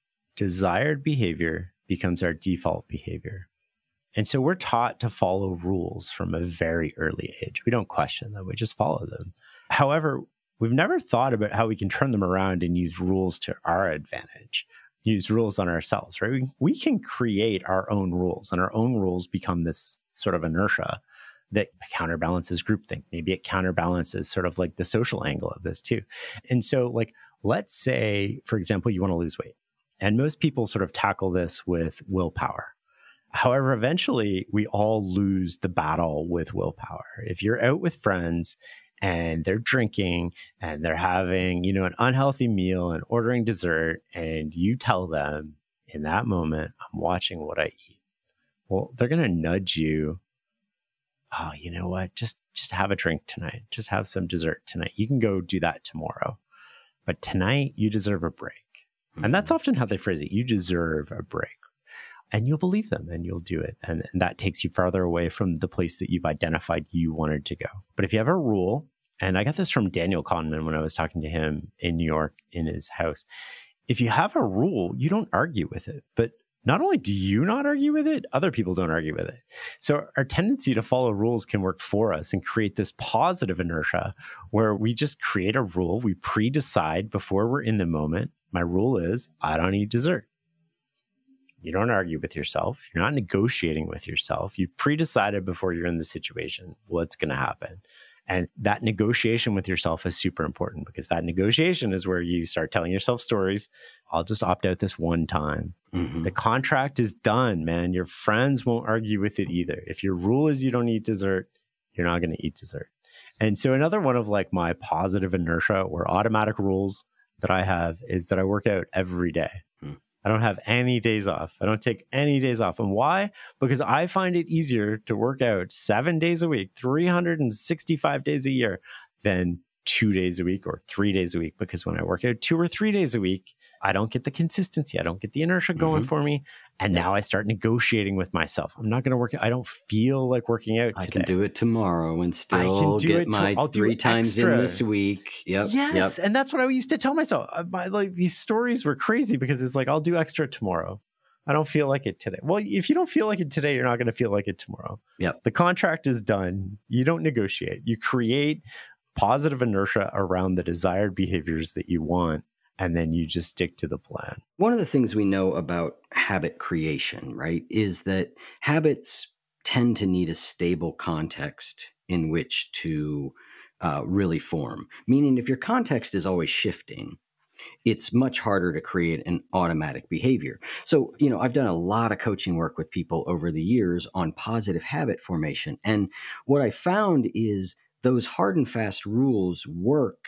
desired behavior becomes our default behavior. And so we're taught to follow rules from a very early age. We don't question them. We just follow them. However, we've never thought about how we can turn them around and use rules to our advantage, use rules on ourselves, right? We, we can create our own rules, and our own rules become this sort of inertia that counterbalances groupthink. Maybe it counterbalances sort of like the social angle of this too. And so like, let's say, for example, you want to lose weight. And most people sort of tackle this with willpower. However, eventually we all lose the battle with willpower. If you're out with friends and they're drinking and they're having, you know, an unhealthy meal and ordering dessert, and you tell them in that moment, I'm watching what I eat. Well, they're going to nudge you. Oh, you know what? Just, just have a drink tonight. Just have some dessert tonight. You can go do that tomorrow. But tonight you deserve a break. Mm-hmm. And that's often how they phrase it. You deserve a break. And you'll believe them and you'll do it. And, and that takes you farther away from the place that you've identified you wanted to go. But if you have a rule, and I got this from Daniel Kahneman when I was talking to him in New York in his house. If you have a rule, you don't argue with it. But not only do you not argue with it, other people don't argue with it. So our tendency to follow rules can work for us and create this positive inertia where we just create a rule. We pre-decide before we're in the moment. My rule is I don't eat dessert. You don't argue with yourself. You're not negotiating with yourself. You pre-decided before you're in the situation what's going to happen. And that negotiation with yourself is super important, because that negotiation is where you start telling yourself stories. I'll just opt out this one time. Mm-hmm. The contract is done, man. Your friends won't argue with it either. If your rule is you don't eat dessert, you're not going to eat dessert. And so another one of like my positive inertia or automatic rules that I have is that I work out every day. Mm. I don't have any days off. I don't take any days off. And why? Because I find it easier to work out seven days a week, three hundred sixty-five days a year than two days a week or three days a week. Because when I work out two or three days a week, I don't get the consistency. I don't get the inertia going mm-hmm. for me. And yeah. now I start negotiating with myself. I'm not going to work. I don't feel like working out today. I can do it tomorrow and still I can do get it my I'll three times extra. in this week. Yep. Yes. Yep. And that's what I used to tell myself. My, like these stories were crazy because it's like, I'll do extra tomorrow. I don't feel like it today. Well, if you don't feel like it today, you're not going to feel like it tomorrow. Yep. The contract is done. You don't negotiate. You create positive inertia around the desired behaviors that you want. And then you just stick to the plan. One of the things we know about habit creation, right, is that habits tend to need a stable context in which to uh, really form. Meaning if your context is always shifting, it's much harder to create an automatic behavior. So, you know, I've done a lot of coaching work with people over the years on positive habit formation. And what I found is those hard and fast rules work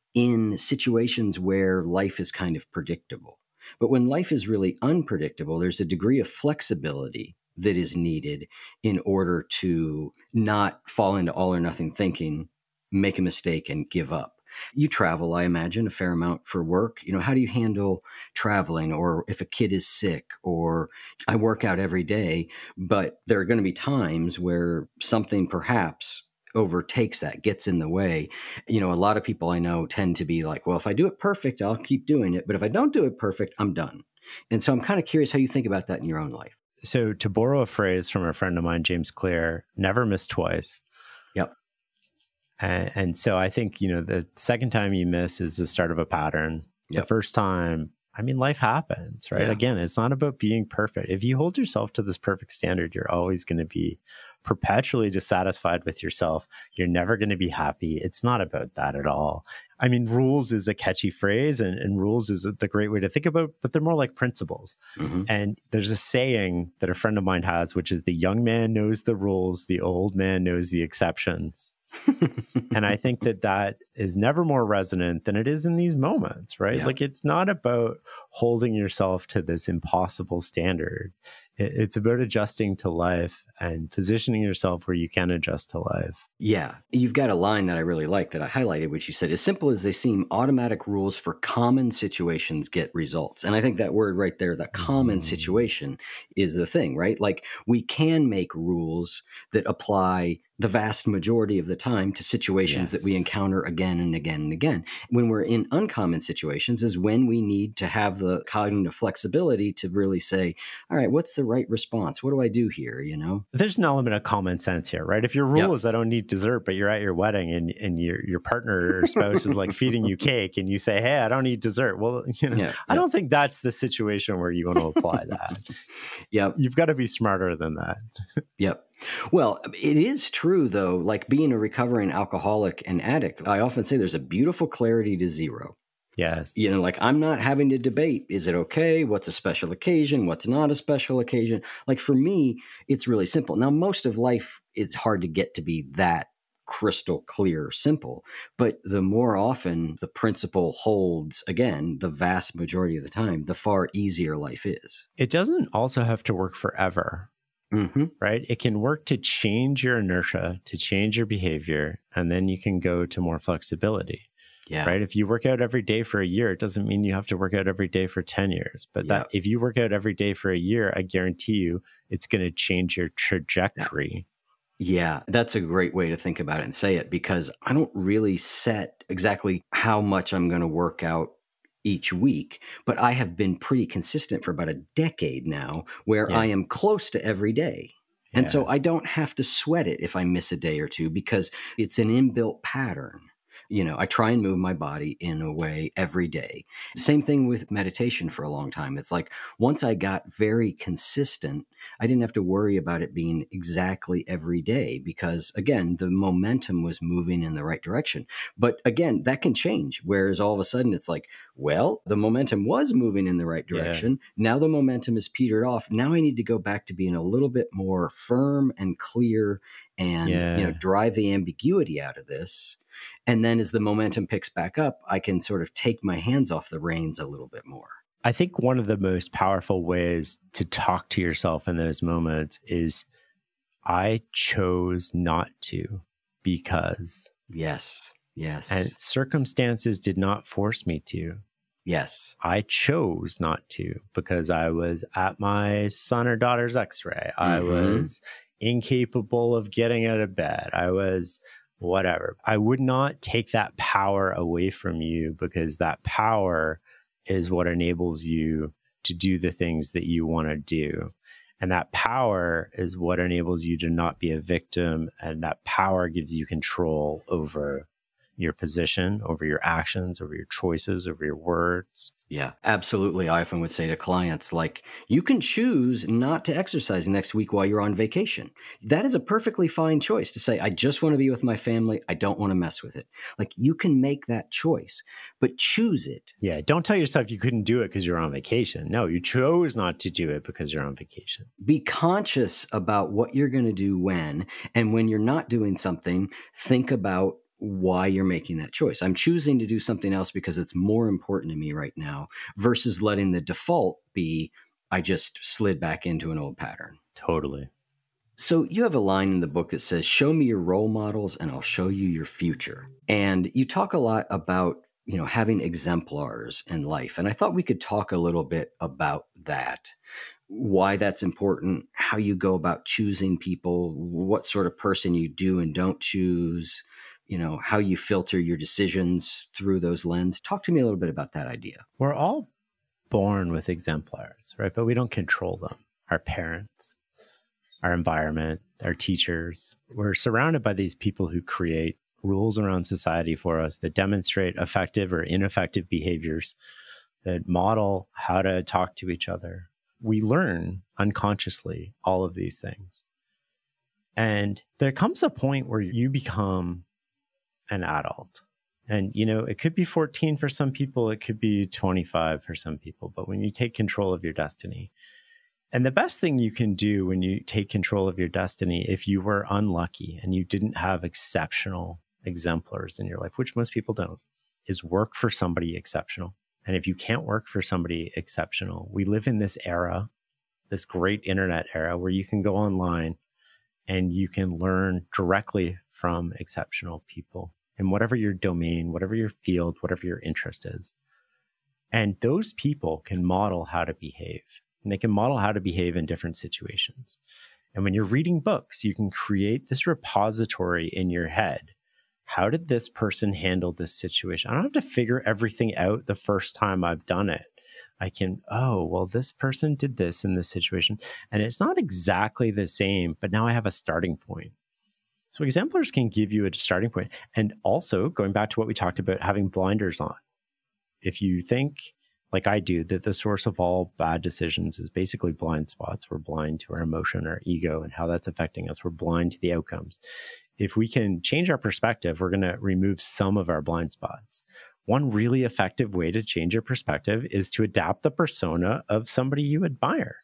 in situations where life is kind of predictable. But when life is really unpredictable, there's a degree of flexibility that is needed in order to not fall into all or nothing thinking, make a mistake, and give up. You travel, I imagine, a fair amount for work. You know, how do you handle traveling, or if a kid is sick, or I work out every day, but there are going to be times where something perhaps overtakes that, gets in the way. You know, a lot of people I know tend to be like, well, if I do it perfect, I'll keep doing it. But if I don't do it perfect, I'm done. And so I'm kind of curious how you think about that in your own life. So to borrow a phrase from a friend of mine, James Clear, never miss twice. Yep. And, and so I think, you know, the second time you miss is the start of a pattern. Yep. The first time, I mean, life happens, right? Yeah. Again, it's not about being perfect. If you hold yourself to this perfect standard, you're always going to be perpetually dissatisfied with yourself. You're never going to be happy. It's not about that at all. I mean, rules is a catchy phrase, and, and rules is the great way to think about, but they're more like principles. Mm-hmm. And there's a saying that a friend of mine has, which is the young man knows the rules, the old man knows the exceptions. And I think that that is never more resonant than it is in these moments, right? Yeah. Like, it's not about holding yourself to this impossible standard. It's about adjusting to life and positioning yourself where you can adjust to life. Yeah. You've got a line that I really like that I highlighted, which you said, as simple as they seem, automatic rules for common situations get results. And I think that word right there, that common mm. situation, is the thing, right? Like, we can make rules that apply the vast majority of the time to situations yes. that we encounter again and again and again. When we're in uncommon situations is when we need to have the cognitive flexibility to really say, all right, what's the right response? What do I do here? You know, there's an element of common sense here, right? If your rule yep. is I don't need dessert, but you're at your wedding and, and your, your partner or spouse is like feeding you cake and you say, hey, I don't need dessert. Well, you know, yeah, I yep. don't think that's the situation where you want to apply that. Yeah. You've got to be smarter than that. Yep. Well, it is true, though, like being a recovering alcoholic and addict, I often say there's a beautiful clarity to zero. Yes. You know, like I'm not having to debate, is it okay? What's a special occasion? What's not a special occasion? Like for me, it's really simple. Now, most of life, it's hard to get to be that crystal clear simple. But the more often the principle holds, again, the vast majority of the time, the far easier life is. It doesn't also have to work forever. Mm-hmm. Right? It can work to change your inertia, to change your behavior, and then you can go to more flexibility. Yeah. Right? If you work out every day for a year, it doesn't mean you have to work out every day for ten years. But that yeah. if you work out every day for a year, I guarantee you it's going to change your trajectory. Yeah. yeah, that's a great way to think about it and say it, because I don't really set exactly how much I'm going to work out each week, but I have been pretty consistent for about a decade now where yeah. I am close to every day. And yeah. so I don't have to sweat it if I miss a day or two because it's an inbuilt pattern. You know, I try and move my body in a way every day. Same thing with meditation for a long time. It's like once I got very consistent, I didn't have to worry about it being exactly every day because, again, the momentum was moving in the right direction. But again, that can change. Whereas all of a sudden it's like, well, the momentum was moving in the right direction. Yeah. Now the momentum is petered off. Now I need to go back to being a little bit more firm and clear and, yeah. you know, drive the ambiguity out of this. And then as the momentum picks back up, I can sort of take my hands off the reins a little bit more. I think one of the most powerful ways to talk to yourself in those moments is I chose not to because. Yes, yes. And circumstances did not force me to. Yes. I chose not to because I was at my son or daughter's x-ray. Mm-hmm. I was incapable of getting out of bed. I was whatever. I would not take that power away from you because that power is what enables you to do the things that you want to do. And that power is what enables you to not be a victim. And that power gives you control over your position, over your actions, over your choices, over your words. Yeah, absolutely. I often would say to clients, like, you can choose not to exercise next week while you're on vacation. That is a perfectly fine choice to say, I just want to be with my family. I don't want to mess with it. Like, you can make that choice, but choose it. Yeah. Don't tell yourself you couldn't do it because you're on vacation. No, you chose not to do it because you're on vacation. Be conscious about what you're going to do when, and when you're not doing something, think about why you're making that choice. I'm choosing to do something else because it's more important to me right now versus letting the default be, I just slid back into an old pattern. Totally. So you have a line in the book that says, show me your role models and I'll show you your future. And you talk a lot about, you know, having exemplars in life. And I thought we could talk a little bit about that. Why that's important, how you go about choosing people, what sort of person you do and don't choose, you know, how you filter your decisions through those lenses. Talk to me a little bit about that idea. We're all born with exemplars, right? But we don't control them. Our parents, our environment, our teachers. We're surrounded by these people who create rules around society for us that demonstrate effective or ineffective behaviors, that model how to talk to each other. We learn unconsciously all of these things. And there comes a point where you become an adult. And, you know, it could be fourteen for some people, it could be twenty-five for some people, but when you take control of your destiny, and the best thing you can do when you take control of your destiny, if you were unlucky and you didn't have exceptional exemplars in your life, which most people don't, is work for somebody exceptional. And if you can't work for somebody exceptional, we live in this era, this great internet era where you can go online and you can learn directly from exceptional people in whatever your domain, whatever your field, whatever your interest is. And those people can model how to behave. And they can model how to behave in different situations. And when you're reading books, you can create this repository in your head. How did this person handle this situation? I don't have to figure everything out the first time I've done it. I can, oh, well, this person did this in this situation. And it's not exactly the same, but now I have a starting point. So exemplars can give you a starting point. And also, going back to what we talked about, having blinders on. If you think, like I do, that the source of all bad decisions is basically blind spots. We're blind to our emotion, our ego, and how that's affecting us. We're blind to the outcomes. If we can change our perspective, we're going to remove some of our blind spots. One really effective way to change your perspective is to adapt the persona of somebody you admire.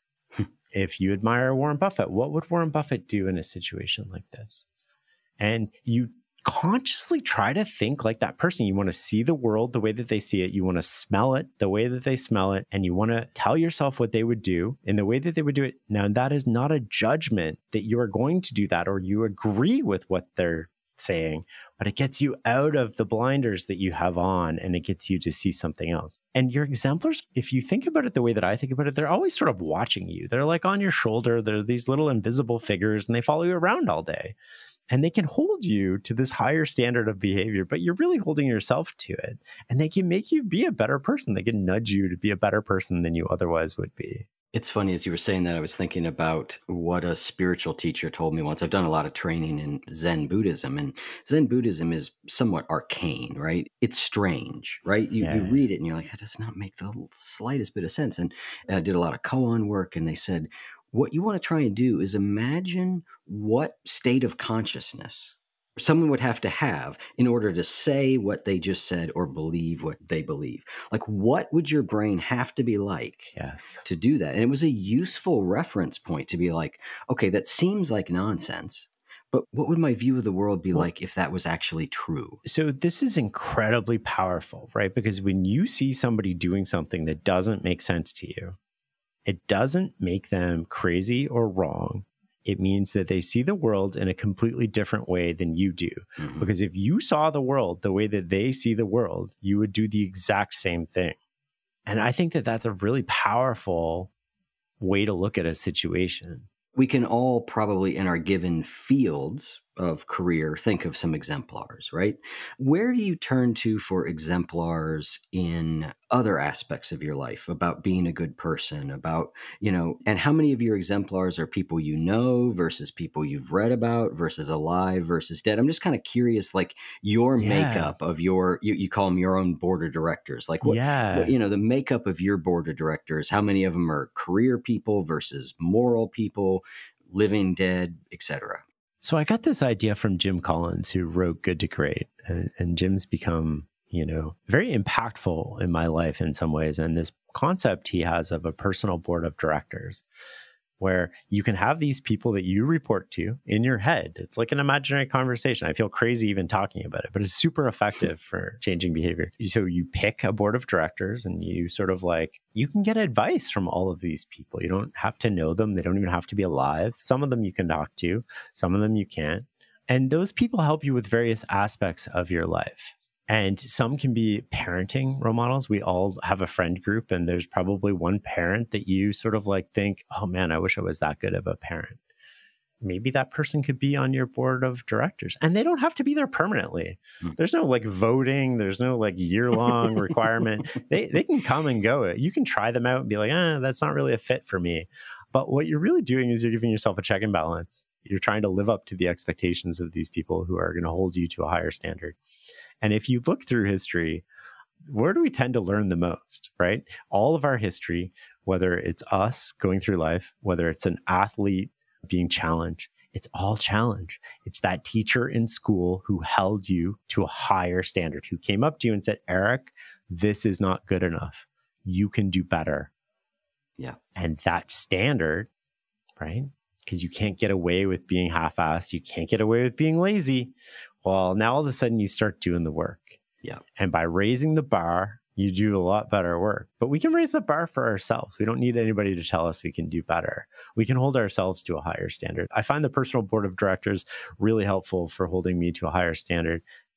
If you admire Warren Buffett, what would Warren Buffett do in a situation like this? And you consciously try to think like that person. You want to see the world the way that they see it. You want to smell it the way that they smell it. And you want to tell yourself what they would do in the way that they would do it. Now, that is not a judgment that you are going to do that or you agree with what they're saying, but it gets you out of the blinders that you have on and it gets you to see something else. And your exemplars, if you think about it the way that I think about it, they're always sort of watching you. They're like on your shoulder. They're these little invisible figures and they follow you around all day. And they can hold you to this higher standard of behavior, but you're really holding yourself to it. And they can make you be a better person. They can nudge you to be a better person than you otherwise would be. It's funny, as you were saying that, I was thinking about what a spiritual teacher told me once. I've done a lot of training in Zen Buddhism, and Zen Buddhism is somewhat arcane, right? It's strange, right? You, yeah. you read it and you're like, that does not make the slightest bit of sense. And, and I did a lot of koan work, and they said, what you want to try and do is imagine what state of consciousness someone would have to have in order to say what they just said or believe what they believe. Like, what would your brain have to be like yes. to do that? And it was a useful reference point to be like, okay, that seems like nonsense, but what would my view of the world be like if that was actually true? So this is incredibly powerful, right? Because when you see somebody doing something that doesn't make sense to you, it doesn't make them crazy or wrong. It means that they see the world in a completely different way than you do. Mm-hmm. Because if you saw the world the way that they see the world, you would do the exact same thing. And I think that that's a really powerful way to look at a situation. We can all probably, in our given fields of career, think of some exemplars, right? Where do you turn to for exemplars in other aspects of your life about being a good person, about, you know, and how many of your exemplars are people you know versus people you've read about versus alive versus dead? I'm just kind of curious, like your yeah. makeup of your, you, you call them your own board of directors, like what, yeah. what, you know, the makeup of your board of directors, how many of them are career people versus moral people, living, dead, et cetera? So I got this idea from Jim Collins, who wrote Good to Great, and, and Jim's become, you know, very impactful in my life in some ways. And this concept he has of a personal board of directors, where you can have these people that you report to in your head. It's like an imaginary conversation. I feel crazy even talking about it, but it's super effective for changing behavior. So you pick a board of directors and you sort of like, you can get advice from all of these people. You don't have to know them. They don't even have to be alive. Some of them you can talk to, some of them you can't. And those people help you with various aspects of your life. And some can be parenting role models. We all have a friend group, and there's probably one parent that you sort of like think, oh man, I wish I was that good of a parent. Maybe that person could be on your board of directors, and they don't have to be there permanently. Mm. There's no like voting. There's no like year-long requirement. They they can come and go. You can try them out and be like, ah, that's not really a fit for me. But what you're really doing is you're giving yourself a check and balance. You're trying to live up to the expectations of these people who are going to hold you to a higher standard. And if you look through history, where do we tend to learn the most, right? All of our history, whether it's us going through life, whether it's an athlete being challenged, it's all challenge. It's that teacher in school who held you to a higher standard, who came up to you and said, Eric, this is not good enough. You can do better. Yeah. And that standard, right? Because you can't get away with being half-assed. You can't get away with being lazy. Well, now all of a sudden you start doing the work. Yeah. And by raising the bar, you do a lot better work. But we can raise the bar for ourselves. We don't need anybody to tell us we can do better. We can hold ourselves to a higher standard. I find the personal board of directors really helpful for holding me to a higher standard.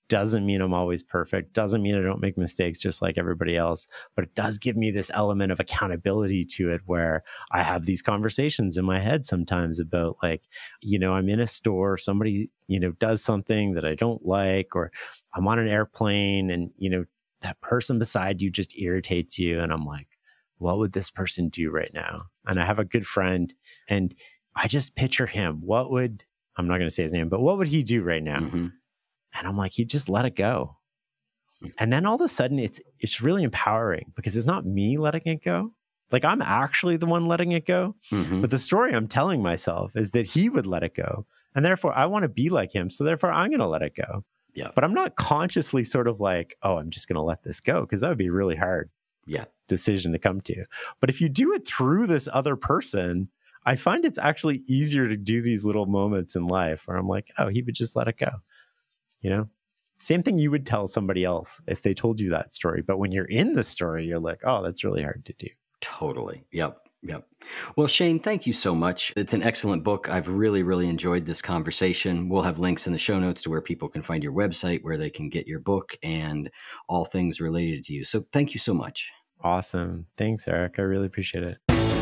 Doesn't mean I'm always perfect. Doesn't mean I don't make mistakes just like everybody else. But it does give me this element of accountability to it where I have these conversations in my head sometimes about like, you know, I'm in a store, somebody, you know, does something that I don't like, or I'm on an airplane and, you know, that person beside you just irritates you. And I'm like, what would this person do right now? And I have a good friend and I just picture him. What would, I'm not going to say his name, but what would he do right now? Mm-hmm. And I'm like, he just let it go. And then all of a sudden it's, it's really empowering because it's not me letting it go. Like I'm actually the one letting it go. Mm-hmm. But the story I'm telling myself is that he would let it go. And therefore I want to be like him. So therefore I'm going to let it go. Yeah. But I'm not consciously sort of like, oh, I'm just going to let this go. Cause that would be a really hard yeah. decision to come to. But if you do it through this other person, I find it's actually easier to do these little moments in life where I'm like, oh, he would just let it go. You know, same thing you would tell somebody else if they told you that story. But when you're in the story, you're like, oh, that's really hard to do. Totally. Yep. Yep. Well, Shane, thank you so much. It's an excellent book. I've really, really enjoyed this conversation. We'll have links in the show notes to where people can find your website, where they can get your book and all things related to you. So thank you so much. Awesome. Thanks, Eric. I really appreciate it.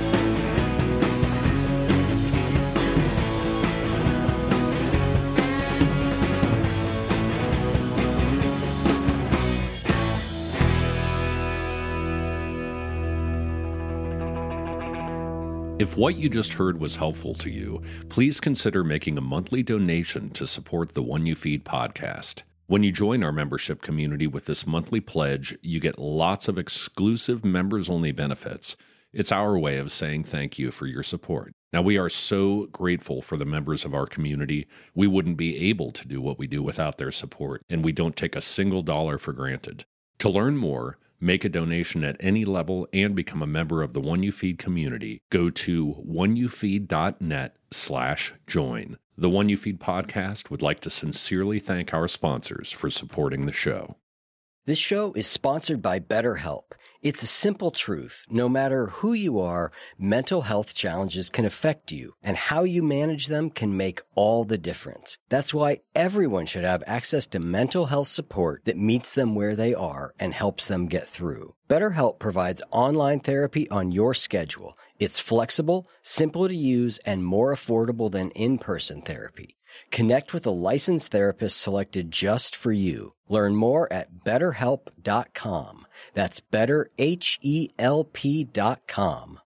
If what you just heard was helpful to you, please consider making a monthly donation to support the One You Feed podcast. When you join our membership community with this monthly pledge, you get lots of exclusive members-only benefits. It's our way of saying thank you for your support. Now, we are so grateful for the members of our community. We wouldn't be able to do what we do without their support, and we don't take a single dollar for granted. To learn more, make a donation at any level, and become a member of the One You Feed community, go to oneyoufeed.net slash join. The One You Feed podcast would like to sincerely thank our sponsors for supporting the show. This show is sponsored by BetterHelp. It's a simple truth. No matter who you are, mental health challenges can affect you, and how you manage them can make all the difference. That's why everyone should have access to mental health support that meets them where they are and helps them get through. BetterHelp provides online therapy on your schedule. It's flexible, simple to use, and more affordable than in-person therapy. Connect with a licensed therapist selected just for you. Learn more at better help dot com. That's better H E L P dot com.